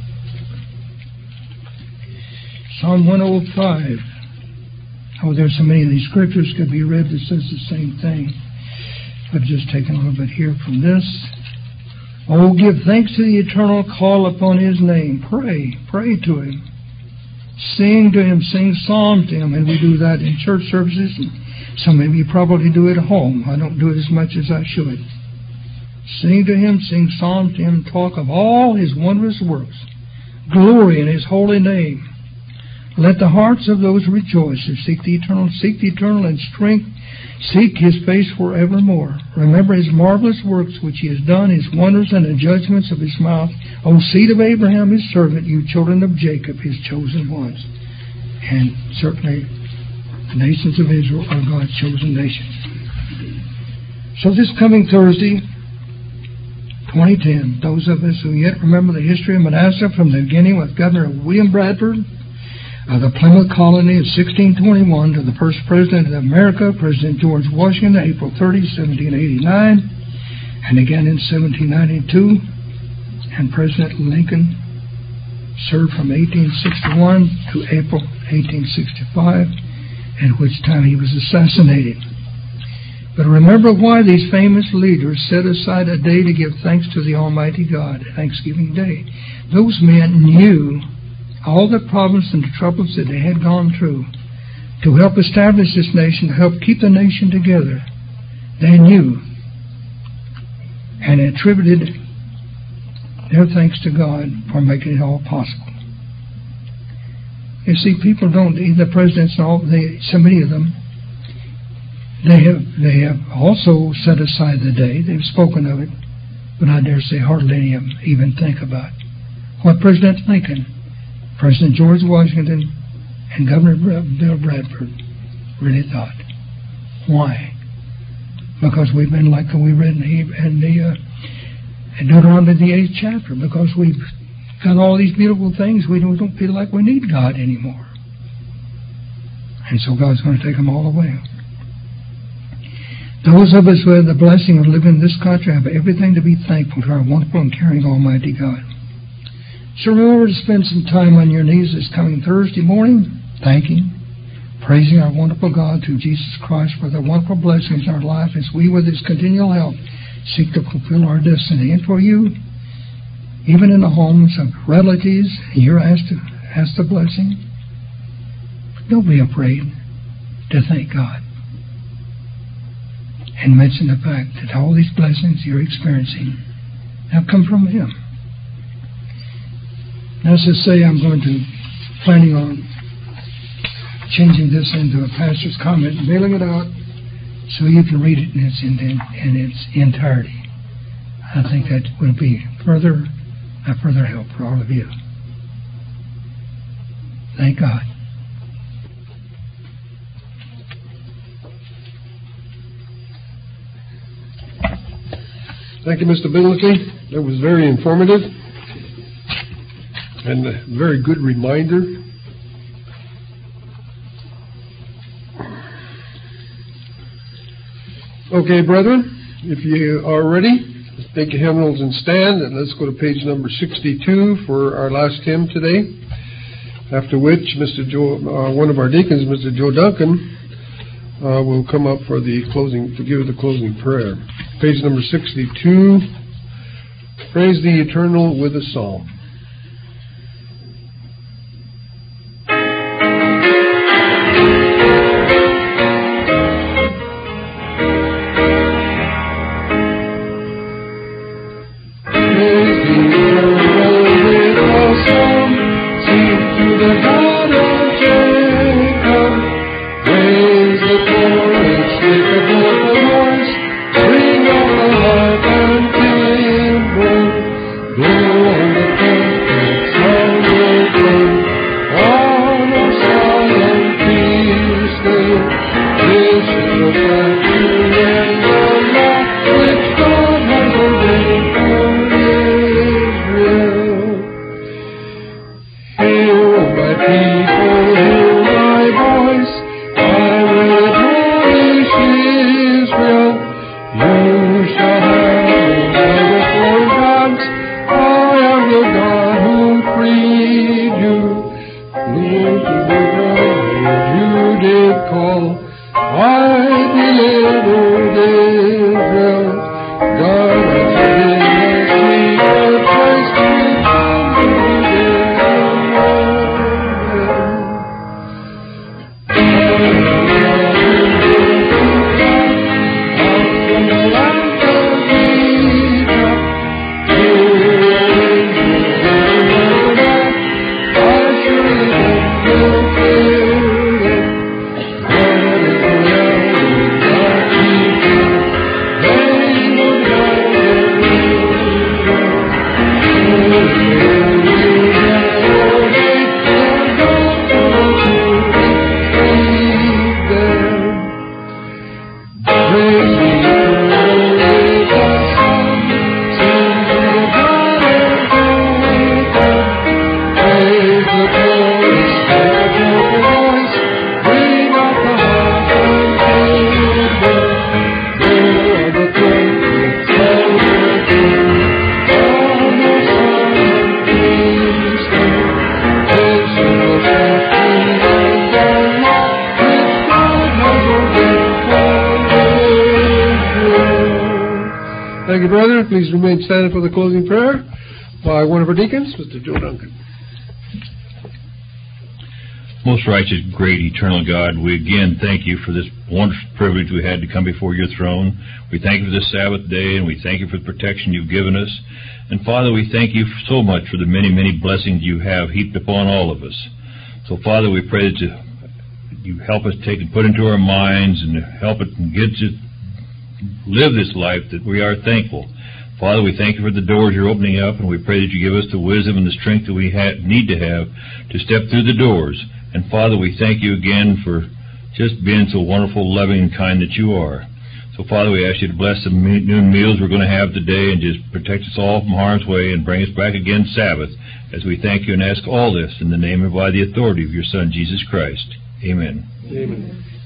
Psalm one oh five. Oh, there's so many of these scriptures could be read that says the same thing. But just taking a little bit here from this. Oh, give thanks to the Eternal, call upon His name. Pray, pray to Him. Sing to Him, sing psalms to Him. And we do that in church services. And some of you probably do it at home. I don't do it as much as I should. Sing to Him, sing psalms to Him, talk of all His wondrous works. Glory in His holy name. Let the hearts of those rejoice who seek the eternal, seek the eternal in strength, seek His face forevermore. Remember His marvelous works which He has done, His wonders and the judgments of His mouth. O seed of Abraham, His servant, you children of Jacob, His chosen ones. And certainly the nations of Israel are God's chosen nations. So this coming Thursday, twenty ten, those of us who yet remember the history of Manasseh from the beginning with Governor William Bradford, of the Plymouth colony of sixteen twenty-one to the first President of America, President George Washington, April thirtieth, seventeen eighty-nine, and again in seventeen ninety-two, and President Lincoln served from eighteen sixty-one to April eighteen sixty-five, at which time he was assassinated. But remember why these famous leaders set aside a day to give thanks to the Almighty God, Thanksgiving Day. Those men knew all the problems and the troubles that they had gone through to help establish this nation, to help keep the nation together. They knew and attributed their thanks to God for making it all possible. You see, people don't, the presidents and all, they, so many of them, they have they have also set aside the day. They've spoken of it, but I dare say hardly any of them even think about what President Lincoln, President George Washington, and Governor Bill Bradford really thought. Why? Because we've been like we read in the, in the uh, in Deuteronomy, the eighth chapter, because we've got all these beautiful things, we don't, we don't feel like we need God anymore. And so God's going to take them all away. Those of us who have the blessing of living in this country have everything to be thankful to our wonderful and caring Almighty God. So remember to spend some time on your knees this coming Thursday morning, thanking, praising our wonderful God through Jesus Christ for the wonderful blessings in our life as we, with His continual help, seek to fulfill our destiny. And for you, even in the homes of relatives, you're asked to ask the blessing. Don't be afraid to thank God and mention the fact that all these blessings you're experiencing have come from Him. As I say, I'm going to, planning on changing this into a pastor's comment and mailing it out so you can read it in its, in, in its entirety. I think that will be further, a further help for all of you. Thank God. Thank you, Mister Billingsley. That was very informative. And a very good reminder. Okay, brethren, if you are ready, let's take your hymnals and stand, and let's go to page number sixty-two for our last hymn today. After which, Mister Joe, uh, one of our deacons, Mister Joe Duncan, uh, will come up for the closing, to give the closing prayer. Page number sixty-two. Praise the Eternal with a psalm. This brethren, please remain standing for the closing prayer by one of our deacons, Mister Joe Duncan. Most righteous, great, eternal God, we again thank you for this wonderful privilege we had to come before your throne. We thank you for this Sabbath day, and we thank you for the protection you've given us. And Father, we thank you so much for the many, many blessings you have heaped upon all of us. So Father, we pray that you, you help us take and put into our minds and help it and get to live this life that we are thankful. Father, we thank you for the doors you're opening up, and we pray that you give us the wisdom and the strength that we ha- need to have to step through the doors. And Father, we thank you again for just being so wonderful, loving, and kind that you are. So Father, we ask you to bless the noon meals we're going to have today and just protect us all from harm's way and bring us back again Sabbath, as we thank you and ask all this in the name and by the authority of your Son, Jesus Christ. Amen. Amen.